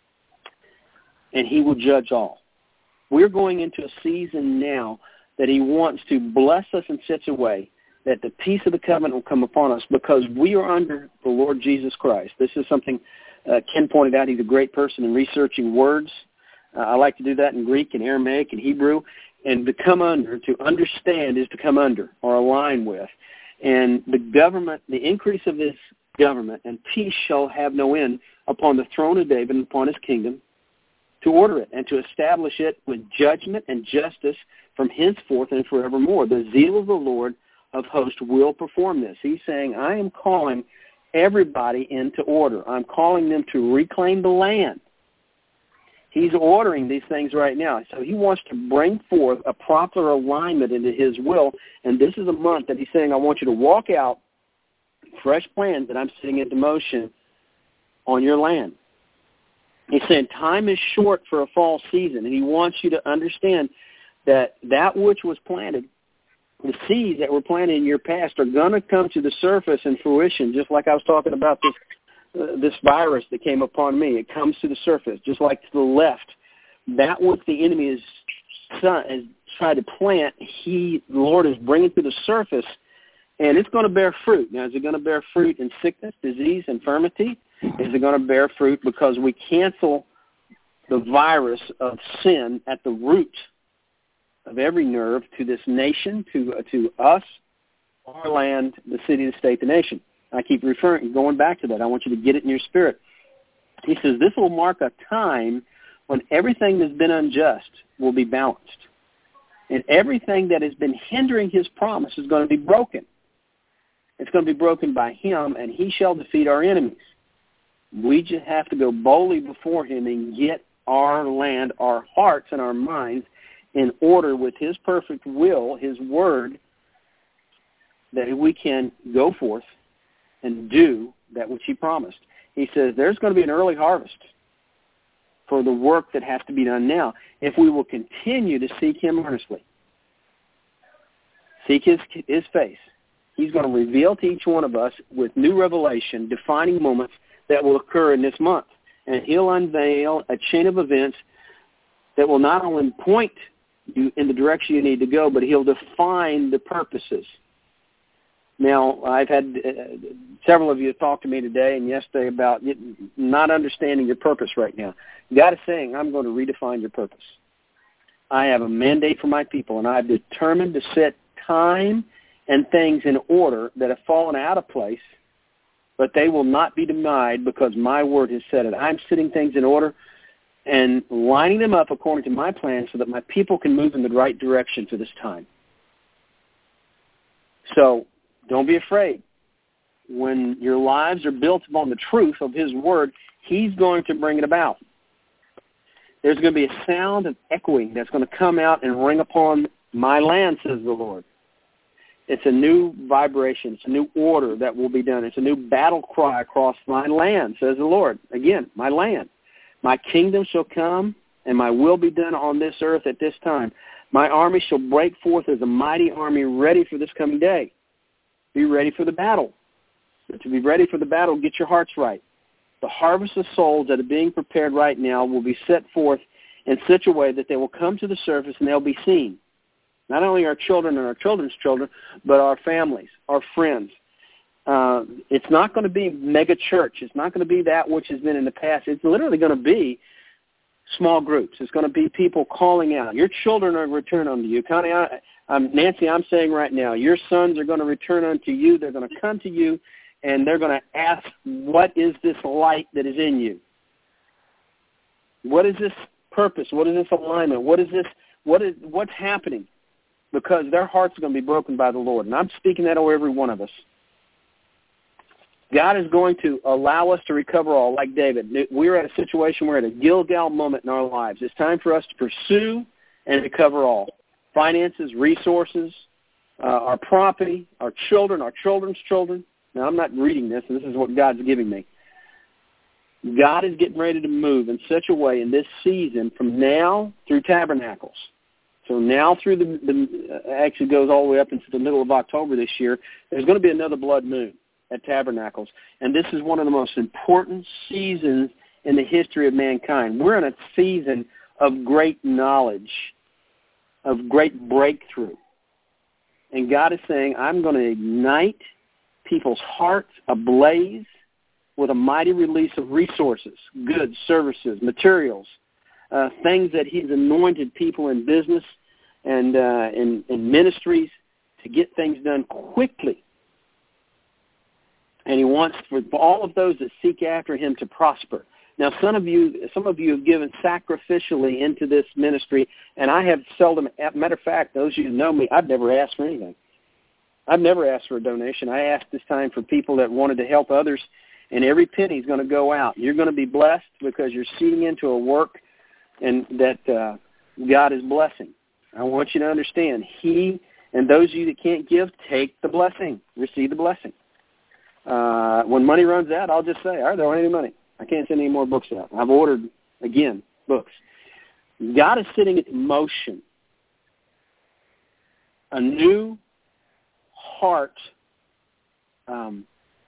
and he will judge all. We're going into a season now that he wants to bless us in such a way that the peace of the covenant will come upon us because we are under the Lord Jesus Christ. This is something uh, Ken pointed out. He's a great person in researching words. Uh, I like to do that in Greek and Aramaic and Hebrew. And to come under, to understand is to come under or align with. And the government, the increase of this government and peace shall have no end upon the throne of David and upon his kingdom, to order it and to establish it with judgment and justice from henceforth and forevermore. The zeal of the Lord of hosts will perform this. He's saying, I am calling everybody into order. I'm calling them to reclaim the land. He's ordering these things right now. So he wants to bring forth a proper alignment into his will, and this is a month that he's saying, I want you to walk out fresh plans that I'm setting into motion on your land. He's saying time is short for a fall season, and he wants you to understand that that which was planted, the seeds that were planted in your past are going to come to the surface and fruition, just like I was talking about this uh, this virus that came upon me. It comes to the surface, just like to the left. That which the enemy is, is tried to plant, he, the Lord is bringing to the surface, and it's going to bear fruit. Now, is it going to bear fruit in sickness, disease, infirmity? Is it going to bear fruit because we cancel the virus of sin at the root of every nerve to this nation, to uh, to us, our land, the city, the state, the nation? I keep referring, going back to that. I want you to get it in your spirit. He says this will mark a time when everything that's been unjust will be balanced. And everything that has been hindering his promise is going to be broken. It's going to be broken by him, and he shall defeat our enemies. We just have to go boldly before him and get our land, our hearts, and our minds in order with his perfect will, his word, that we can go forth and do that which he promised. He says there's going to be an early harvest for the work that has to be done now if we will continue to seek him earnestly. Seek his, his face. He's going to reveal to each one of us with new revelation, defining moments that will occur in this month. And he'll unveil a chain of events that will not only point you in the direction you need to go, but he'll define the purposes. Now, I've had uh, several of you talk to me today and yesterday about not understanding your purpose right now. God is saying, I'm going to redefine your purpose. I have a mandate for my people, and I've determined to set time and things in order that have fallen out of place, but they will not be denied because my word has said it. I'm setting things in order and lining them up according to my plan so that my people can move in the right direction for this time. So don't be afraid. When your lives are built upon the truth of his word, he's going to bring it about. There's going to be a sound of echoing that's going to come out and ring upon my land, says the Lord. It's a new vibration. It's a new order that will be done. It's a new battle cry across my land, says the Lord. Again, my land. My kingdom shall come, and my will be done on this earth at this time. My army shall break forth as a mighty army ready for this coming day. Be ready for the battle. But to be ready for the battle, get your hearts right. The harvest of souls that are being prepared right now will be set forth in such a way that they will come to the surface and they'll be seen. Not only our children and our children's children, but our families, our friends. Uh, it's not going to be mega church. It's not going to be that which has been in the past. It's literally going to be small groups. It's going to be people calling out. Your children are return unto you. Connie, I, I'm, Nancy, I'm saying right now, your sons are going to return unto you. They're going to come to you, and they're going to ask, what is this light that is in you? What is this purpose? What is this alignment? What is this? What is what's happening? Because their hearts are going to be broken by the Lord. And I'm speaking that over every one of us. God is going to allow us to recover all, like David. We're at a situation, we're at a Gilgal moment in our lives. It's time for us to pursue and recover all. Finances, resources, uh, our property, our children, our children's children. Now, I'm not reading this, and this is what God's giving me. God is getting ready to move in such a way in this season from now through Tabernacles. So now through the, the uh, actually goes all the way up into the middle of October this year, there's going to be another blood moon at Tabernacles. And this is one of the most important seasons in the history of mankind. We're in a season of great knowledge, of great breakthrough. And God is saying, I'm going to ignite people's hearts ablaze with a mighty release of resources, goods, services, materials, uh, things that he's anointed people in business and uh, in, in ministries to get things done quickly. And he wants for all of those that seek after him to prosper. Now, some of you, some of you have given sacrificially into this ministry, and I have seldom. Matter of fact, those of you who know me, I've never asked for anything. I've never asked for a donation. I asked this time for people that wanted to help others, and every penny is going to go out. You're going to be blessed because you're seeding into a work, and that uh, God is blessing. I want you to understand, He and those of you that can't give, take the blessing, receive the blessing. Uh, when money runs out, I'll just say, all right, there aren't any money. I can't send any more books out. I've ordered, again, books. God is setting into motion a new heart um,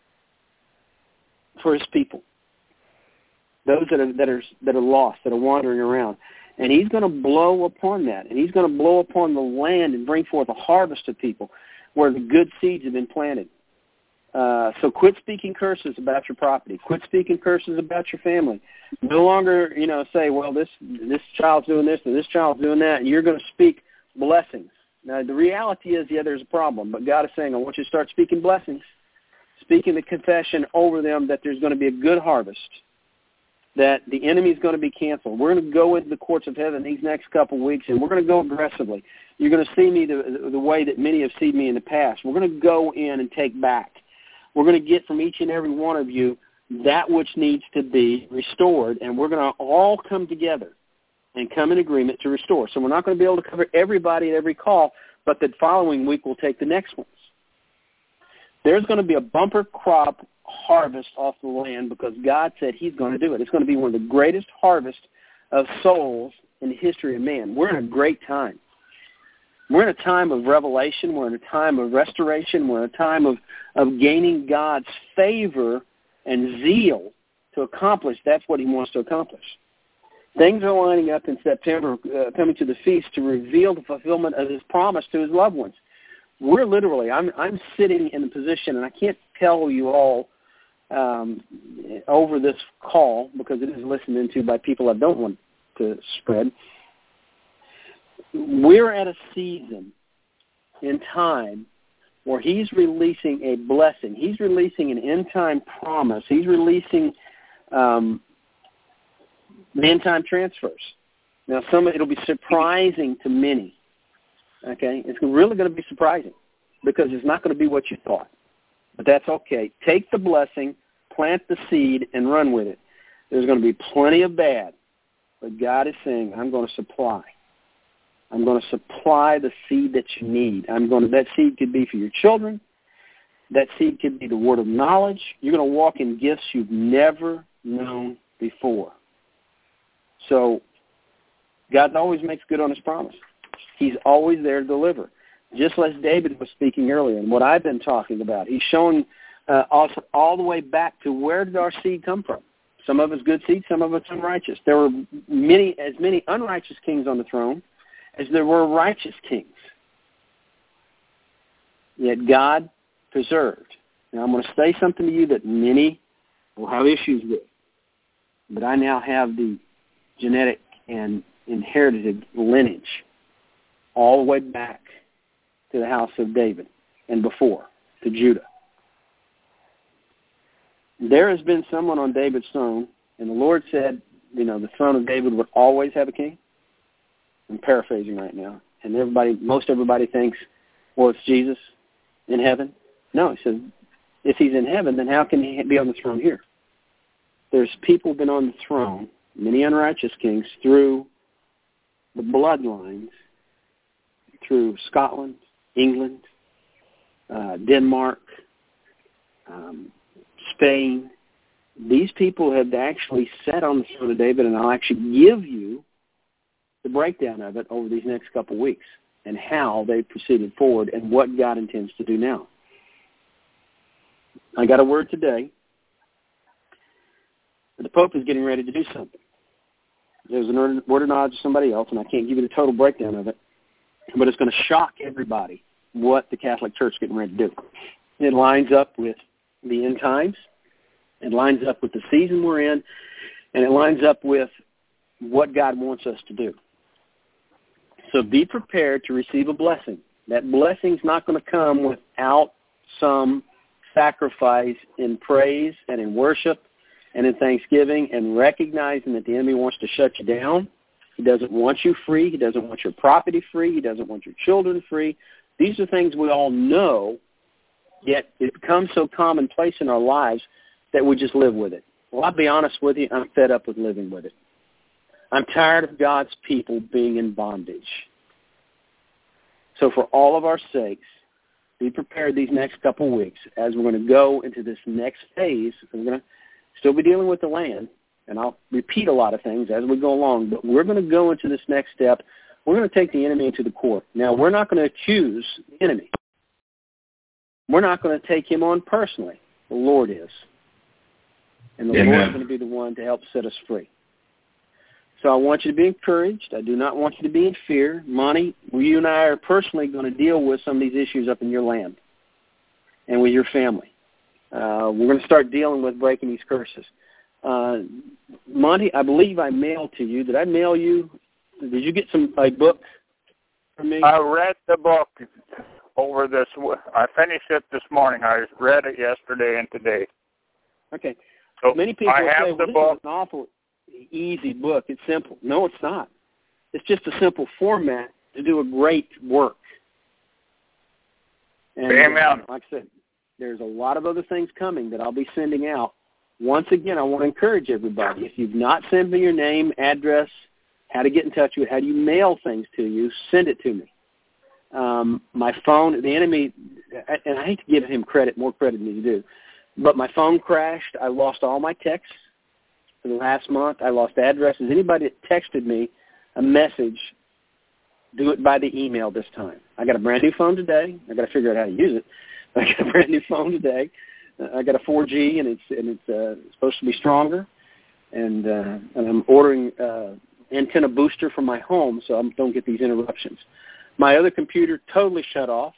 for his people, those that are, that are that are lost, that are wandering around. And he's going to blow upon that, and he's going to blow upon the land and bring forth a harvest of people where the good seeds have been planted. Uh, so quit speaking curses about your property. Quit speaking curses about your family. No longer, you know, say, well, this this child's doing this and this child's doing that, and you're going to speak blessings. Now, the reality is, yeah, there's a problem, but God is saying, I want you to start speaking blessings, speaking the confession over them that there's going to be a good harvest, that the enemy is going to be canceled. We're going to go into the courts of heaven these next couple of weeks, and we're going to go aggressively. You're going to see me the, the way that many have seen me in the past. We're going to go in and take back. We're going to get from each and every one of you that which needs to be restored, and we're going to all come together and come in agreement to restore. So we're not going to be able to cover everybody at every call, but the following week we'll take the next ones. There's going to be a bumper crop harvest off the land because God said he's going to do it. It's going to be one of the greatest harvests of souls in the history of man. We're in a great time. We're in a time of revelation. We're in a time of restoration. We're in a time of, of gaining God's favor and zeal to accomplish. That's what he wants to accomplish. Things are lining up in September, uh, coming to the feast to reveal the fulfillment of his promise to his loved ones. We're literally, I'm, I'm sitting in a position, and I can't tell you all um, over this call because it is listened into by people I don't want to spread. We're at a season in time where he's releasing a blessing. He's releasing an end-time promise. He's releasing um, end-time transfers. Now, some it'll be surprising to many. Okay, it's really going to be surprising because it's not going to be what you thought. But that's okay. Take the blessing, plant the seed, and run with it. There's going to be plenty of bad, but God is saying, I'm going to supply. I'm going to supply the seed that you need. I'm going to. That seed could be for your children. That seed could be the word of knowledge. You're going to walk in gifts you've never known before. So God always makes good on his promise. He's always there to deliver. Just as David was speaking earlier and what I've been talking about. He's showing uh, also all the way back to where did our seed come from. Some of it's good seed, some of it's unrighteous. There were many, as many unrighteous kings on the throne as there were righteous kings. Yet God preserved. Now I'm going to say something to you that many will have issues with. But I now have the genetic and inherited lineage all the way back to the house of David and before, to Judah. There has been someone on David's throne, and the Lord said, you know, the throne of David would always have a king. I'm paraphrasing right now. And everybody, most everybody thinks, well, it's Jesus in heaven. No, he says, if he's in heaven, then how can he be on the throne here? There's people been on the throne, many unrighteous kings, through the bloodlines, through Scotland, England, uh, Denmark, um, Spain, these people have actually sat on the throne of David, and I'll actually give you the breakdown of it over these next couple of weeks and how they proceeded forward and what God intends to do now. I got a word today. The Pope is getting ready to do something. There's a word of knowledge of somebody else, and I can't give you the total breakdown of it, but it's going to shock everybody what the Catholic Church is getting ready to do. It lines up with the end times. It lines up with the season we're in, and it lines up with what God wants us to do. So be prepared to receive a blessing. That blessing's not going to come without some sacrifice in praise and in worship and in thanksgiving and recognizing that the enemy wants to shut you down. He doesn't want you free. He doesn't want your property free. He doesn't want your children free. These are things we all know, yet it becomes so commonplace in our lives that we just live with it. Well, I'll be honest with you, I'm fed up with living with it. I'm tired of God's people being in bondage. So for all of our sakes, be prepared these next couple of weeks as we're going to go into this next phase. We're going to still be dealing with the land, and I'll repeat a lot of things as we go along, but we're going to go into this next step. We're going to take the enemy into the court. Now, we're not going to accuse the enemy. We're not going to take him on personally. The Lord is. And the Amen. Lord is going to be the one to help set us free. So I want you to be encouraged. I do not want you to be in fear. Monty, you and I are personally going to deal with some of these issues up in your land and with your family. Uh, we're going to start dealing with breaking these curses. Uh, Monty, I believe I mailed to you. Did I mail you? Did you get some a book from me? I read the book over this. I finished it this morning. I read it yesterday and today. Okay. So many people I say, have well, the this book. is an awful easy book. It's simple. No, it's not. It's just a simple format to do a great work. And, Amen. Uh, like I said, there's a lot of other things coming that I'll be sending out. Once again, I want to encourage everybody. If you've not sent me your name, address, how to get in touch with, how do you mail things to you, send it to me. Um, my phone, the enemy, and I hate to give him credit, more credit than you do, but my phone crashed. I lost all my texts for the last month. I lost addresses. Anybody that texted me a message, do it by the email this time. I got a brand new phone today. I got to figure out how to use it. I got a brand new phone today. Uh, I got a four G, and it's and it's uh, supposed to be stronger. And uh, and I'm ordering uh, antenna booster for my home so I don't get these interruptions. My other computer totally shut off.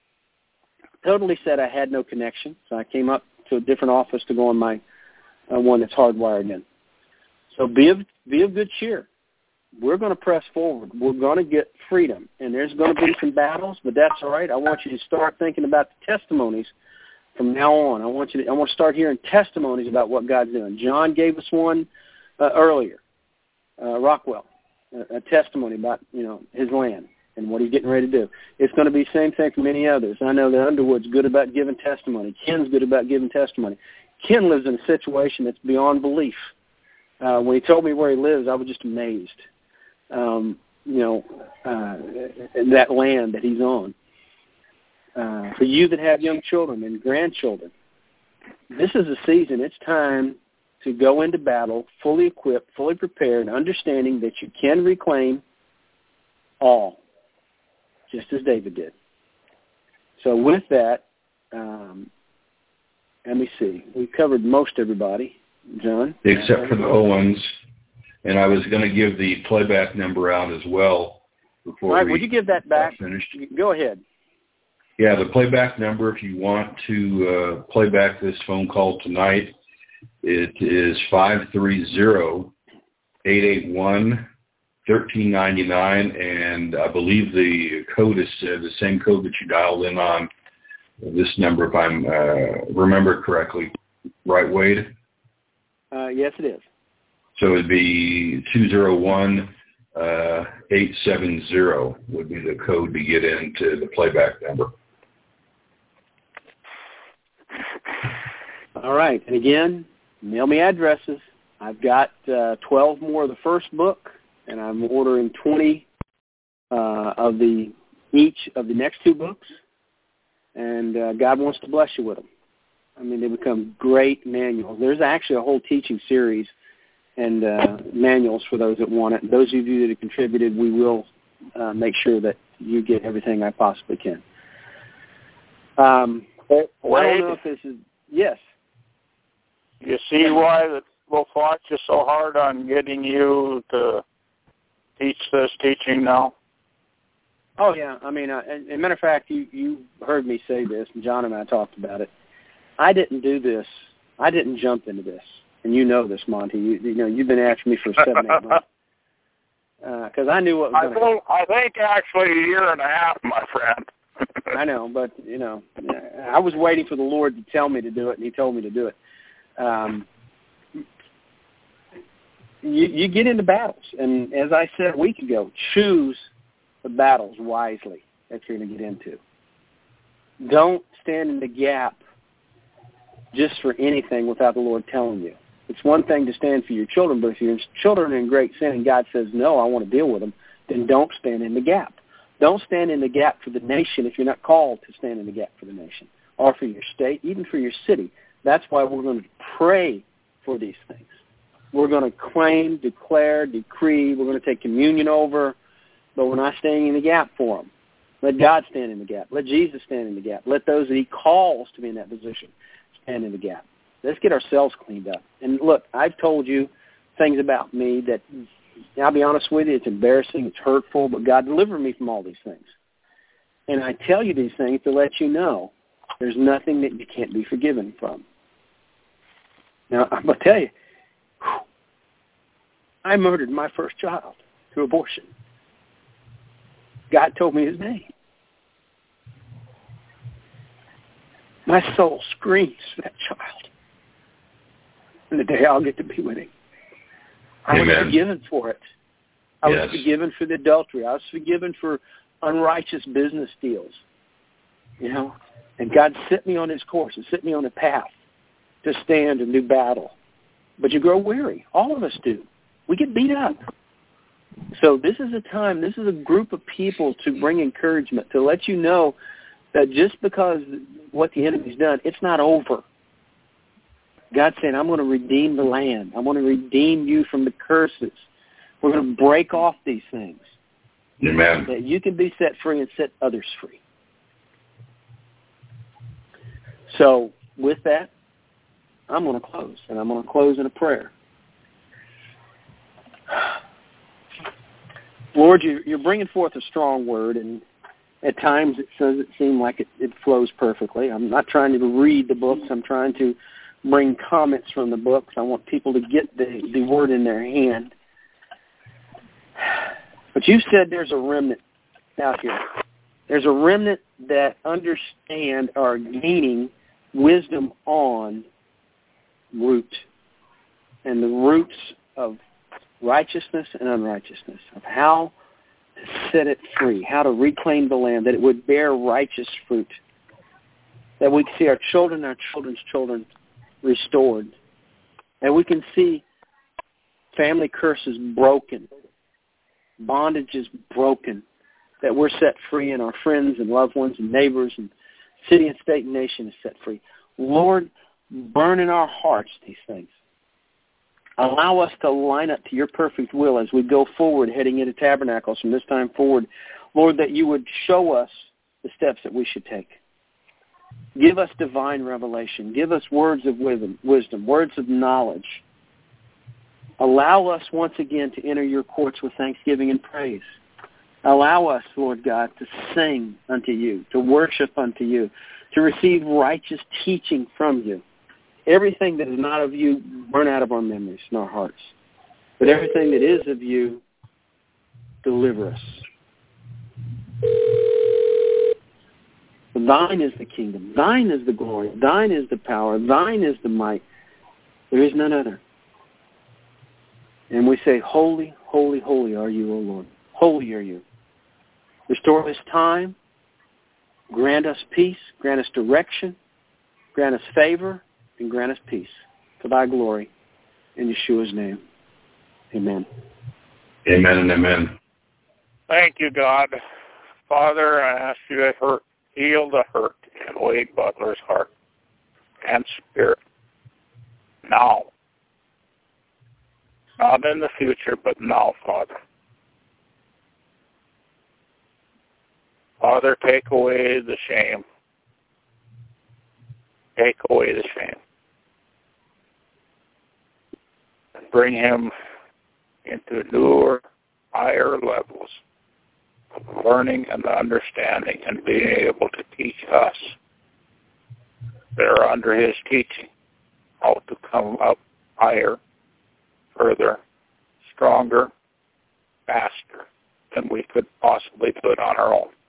Totally said I had no connection, so I came up to a different office to go on my uh, one that's hardwired in. So be of be of good cheer. We're going to press forward. We're going to get freedom, and there's going to be some battles, but that's all right. I want you to start thinking about the testimonies from now on. I want you to, I want to start hearing testimonies about what God's doing. John gave us one uh, earlier, uh, Rockwell, a, a testimony about, you know, his land and what he's getting ready to do. It's going to be the same thing for many others. I know that Underwood's good about giving testimony. Ken's good about giving testimony. Ken lives in a situation that's beyond belief. Uh, when he told me where he lives, I was just amazed. Um, you know, uh, that land that he's on. Uh, for you that have young children and grandchildren, this is a season. It's time to go into battle fully equipped, fully prepared, understanding that you can reclaim all, just as David did. So with that, um, let me see. We've covered most everybody, John. Except for the Owens. And I was going to give the playback number out as well before All right, we would you give that back? Finished. Go ahead. Yeah, the playback number, if you want to uh, play back this phone call tonight, it is five three zero, eight eight one, one three nine nine, and I believe the code is uh, the same code that you dialed in on this number, if I uh, remember correctly. Right, Wade? Uh, yes, it is. So it'd be two zero one, eight seven zero would be the code to get into the playback number. All right. And again, mail me addresses. I've got uh, twelve more of the first book, and I'm ordering twenty uh, of the each of the next two books. And uh, God wants to bless you with them. I mean, they become great manuals. There's actually a whole teaching series and uh, manuals for those that want it. And those of you that have contributed, we will uh, make sure that you get everything I possibly can. Um, Wade, I don't know if this is, yes. You see why the Wolfwatch is so hard on getting you to teach this teaching now? Oh, yeah. I mean, uh, as a matter of fact, you, you heard me say this, and John and I talked about it. I didn't do this. I didn't jump into this. And you know this, Monty. You, you know, you've been after me for seven, eight months. Because uh, I knew what was going to happen. I think actually a year and a half, my friend. I know, but, you know, I was waiting for the Lord to tell me to do it, and he told me to do it. Um, you, you get into battles, and as I said a week ago, choose the battles wisely that you're going to get into. Don't stand in the gap just for anything without the Lord telling you. It's one thing to stand for your children, but if your children are in great sin and God says, no, I want to deal with them, then don't stand in the gap. Don't stand in the gap for the nation if you're not called to stand in the gap for the nation or for your state, even for your city. That's why we're going to pray for these things. We're going to claim, declare, decree. We're going to take communion over, but we're not standing in the gap for them. Let God stand in the gap. Let Jesus stand in the gap. Let those that he calls to be in that position stand in the gap. Let's get ourselves cleaned up. And look, I've told you things about me that, I'll be honest with you, it's embarrassing, it's hurtful, but God delivered me from all these things. And I tell you these things to let you know there's nothing that you can't be forgiven from. Now, I'm going to tell you, I murdered my first child through abortion. God told me his name. My soul screams for that child. And the day I'll get to be with him. I Amen. was forgiven for it. I Yes. was forgiven for the adultery. I was forgiven for unrighteous business deals. You know? And God set me on his course and set me on a path to stand and do battle. But you grow weary. All of us do. We get beat up. So this is a time, this is a group of people to bring encouragement, to let you know that just because what the enemy's done, it's not over. God's saying, I'm going to redeem the land. I'm going to redeem you from the curses. We're going to break off these things. Amen. That you can be set free and set others free. So with that, I'm going to close, and I'm going to close in a prayer. Lord, you, you're bringing forth a strong word, and at times it doesn't seem like it, it flows perfectly. I'm not trying to read the books. I'm trying to bring comments from the books. I want people to get the, the word in their hand. But you said there's a remnant out here. There's a remnant that understand or are gaining wisdom on root and the roots of righteousness and unrighteousness, of how to set it free, how to reclaim the land, that it would bear righteous fruit, that we can see our children, our children's children restored, and we can see family curses broken, bondages broken, that we're set free and our friends and loved ones and neighbors and city and state and nation is set free. Lord, burn in our hearts these things. Allow us to line up to your perfect will as we go forward, heading into Tabernacles from this time forward. Lord, that you would show us the steps that we should take. Give us divine revelation. Give us words of wisdom, wisdom, words of knowledge. Allow us once again to enter your courts with thanksgiving and praise. Allow us, Lord God, to sing unto you, to worship unto you, to receive righteous teaching from you. Everything that is not of you, burn out of our memories and our hearts. But everything that is of you, deliver us. Thine is the kingdom. Thine is the glory. Thine is the power. Thine is the might. There is none other. And we say, holy, holy, holy are you, O Lord. Holy are you. Restore this time. Grant us peace. Grant us direction. Grant us favor. And grant us peace. For thy glory. In Yeshua's name. Amen. Amen and amen. Thank you, God. Father, I ask you to hurt, heal the hurt in Wade Butler's heart. and spirit. Now. Not in the future, but now, Father. Father, take away the shame. Take away the shame. And bring him into newer, higher levels of learning and understanding and being able to teach us that are under his teaching how to come up higher, further, stronger, faster than we could possibly put on our own.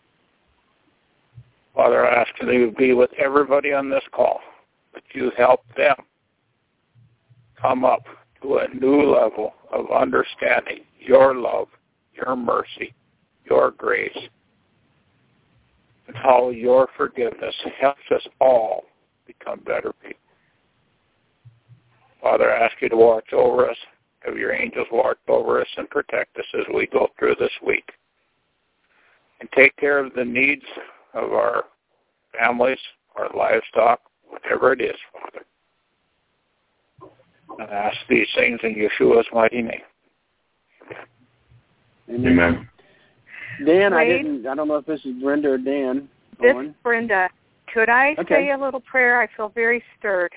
Father, I ask that you be with everybody on this call, that you help them come up to a new level of understanding your love, your mercy, your grace, and how your forgiveness helps us all become better people. Father, I ask you to watch over us, have your angels watch over us and protect us as we go through this week. And take care of the needs of our families, our livestock, whatever it is, Father. And I ask these things in Yeshua's mighty name. Amen. Amen. Dan, I Wade? didn't. I don't know if this is Brenda or Dan. This on. is Brenda. Could I Okay. say a little prayer? I feel very stirred.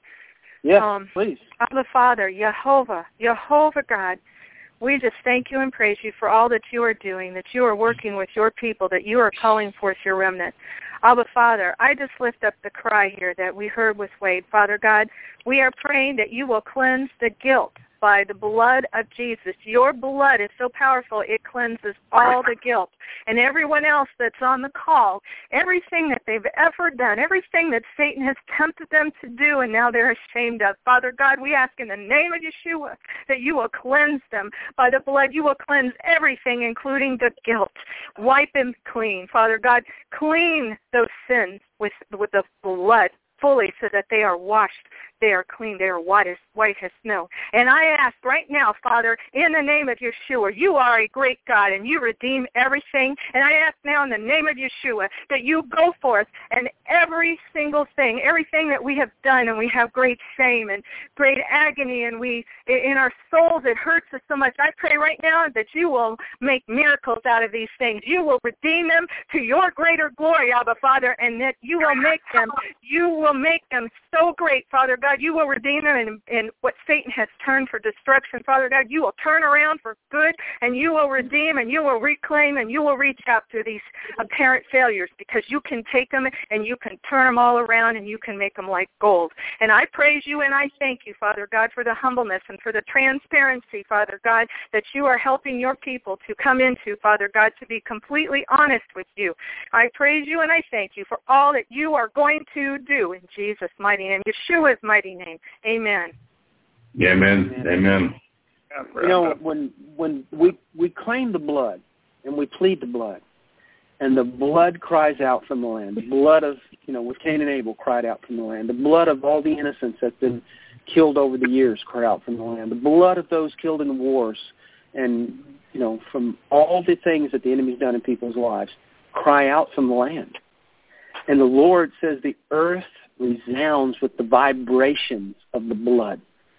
Yes, um, please. Abba Father, Jehovah, Jehovah God, we just thank you and praise you for all that you are doing, that you are working with your people, that you are calling forth your remnant. Abba Father, I just lift up the cry here that we heard with Wade. Father God, we are praying that you will cleanse the guilt by the blood of Jesus. Your blood is so powerful, it cleanses all the guilt. And everyone else that's on the call, everything that they've ever done, everything that Satan has tempted them to do and now they're ashamed of. Father God, we ask in the name of Yeshua that you will cleanse them. By the blood, you will cleanse everything, including the guilt. Wipe them clean. Father God, clean those sins with, with the blood fully so that they are washed. They are clean. They are white as, white as snow. And I ask right now, Father, in the name of Yeshua, you are a great God and you redeem everything. And I ask now in the name of Yeshua that you go forth and every single thing, everything that we have done, and we have great shame and great agony, and we, in our souls, it hurts us so much. I pray right now that you will make miracles out of these things. You will redeem them to your greater glory, Abba Father, and that you will make them, you will make them so great, Father God. You will redeem them in, in what Satan has turned for destruction, Father God. You will turn around for good, and you will redeem, and you will reclaim, and you will reach out to these apparent failures, because you can take them and you can turn them all around and you can make them like gold. And I praise you and I thank you, Father God, for the humbleness and for the transparency, Father God, that you are helping your people to come into, Father God, to be completely honest with you. I praise you and I thank you for all that you are going to do in Jesus' mighty name, Yeshua's mighty name. Amen. Yeah, amen. Amen. You know, when when we we claim the blood and we plead the blood, and the blood cries out from the land, the blood of, you know, with Cain and Abel cried out from the land, the blood of all the innocents that's been killed over the years cried out from the land, the blood of those killed in wars, and, you know, from all the things that the enemy's done in people's lives, cry out from the land. And the Lord says the earth resounds with the vibrations of the blood.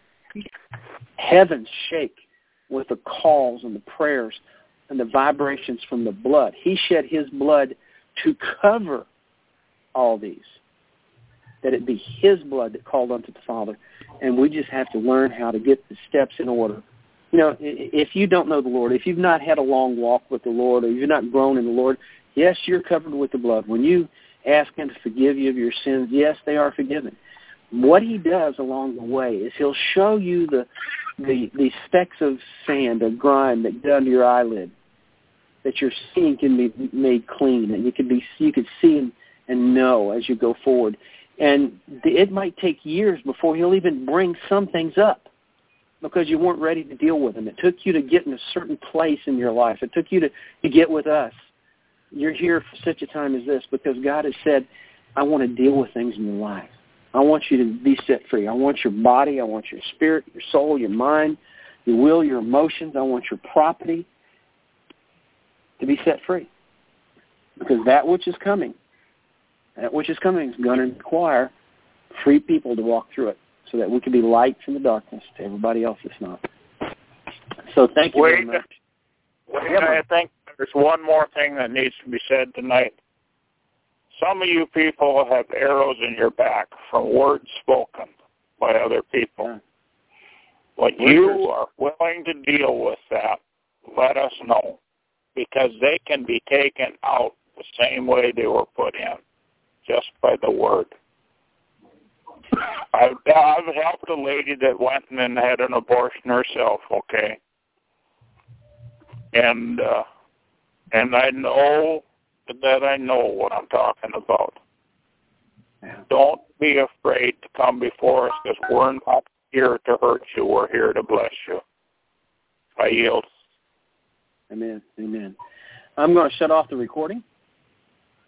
Heavens shake with the calls and the prayers and the vibrations from the blood. He shed his blood to cover all these, that it be his blood that called unto the Father. And we just have to learn how to get the steps in order. You know, if you don't know the Lord, if you've not had a long walk with the Lord, or you've not grown in the Lord, yes, you're covered with the blood. When you ask him to forgive you of your sins, yes, they are forgiven. What he does along the way is he'll show you the the, the specks of sand or grime that get under your eyelid, that your seeing can be made clean, and you can be you can see and, and know as you go forward. And the, it might take years before he'll even bring some things up, because you weren't ready to deal with them. It took you to get in a certain place in your life. It took you to, to get with us. You're here for such a time as this because God has said, I want to deal with things in your life. I want you to be set free. I want your body. I want your spirit, your soul, your mind, your will, your emotions. I want your property to be set free. Because that which is coming, that which is coming is going to require free people to walk through it so that we can be lights in the darkness to everybody else that's not. So thank you Wait, very much. Wait, yeah, I think there's one more thing that needs to be said tonight. Some of you people have arrows in your back from words spoken by other people. Yeah. When you are willing to deal with that, let us know, because they can be taken out the same way they were put in, just by the word. I've, I've helped a lady that went and had an abortion herself, okay? And uh, and I know that I know what I'm talking about. Yeah. Don't be afraid to come before us, because we're not here to hurt you. We're here to bless you. I yield. Amen. Amen. I'm going to shut off the recording.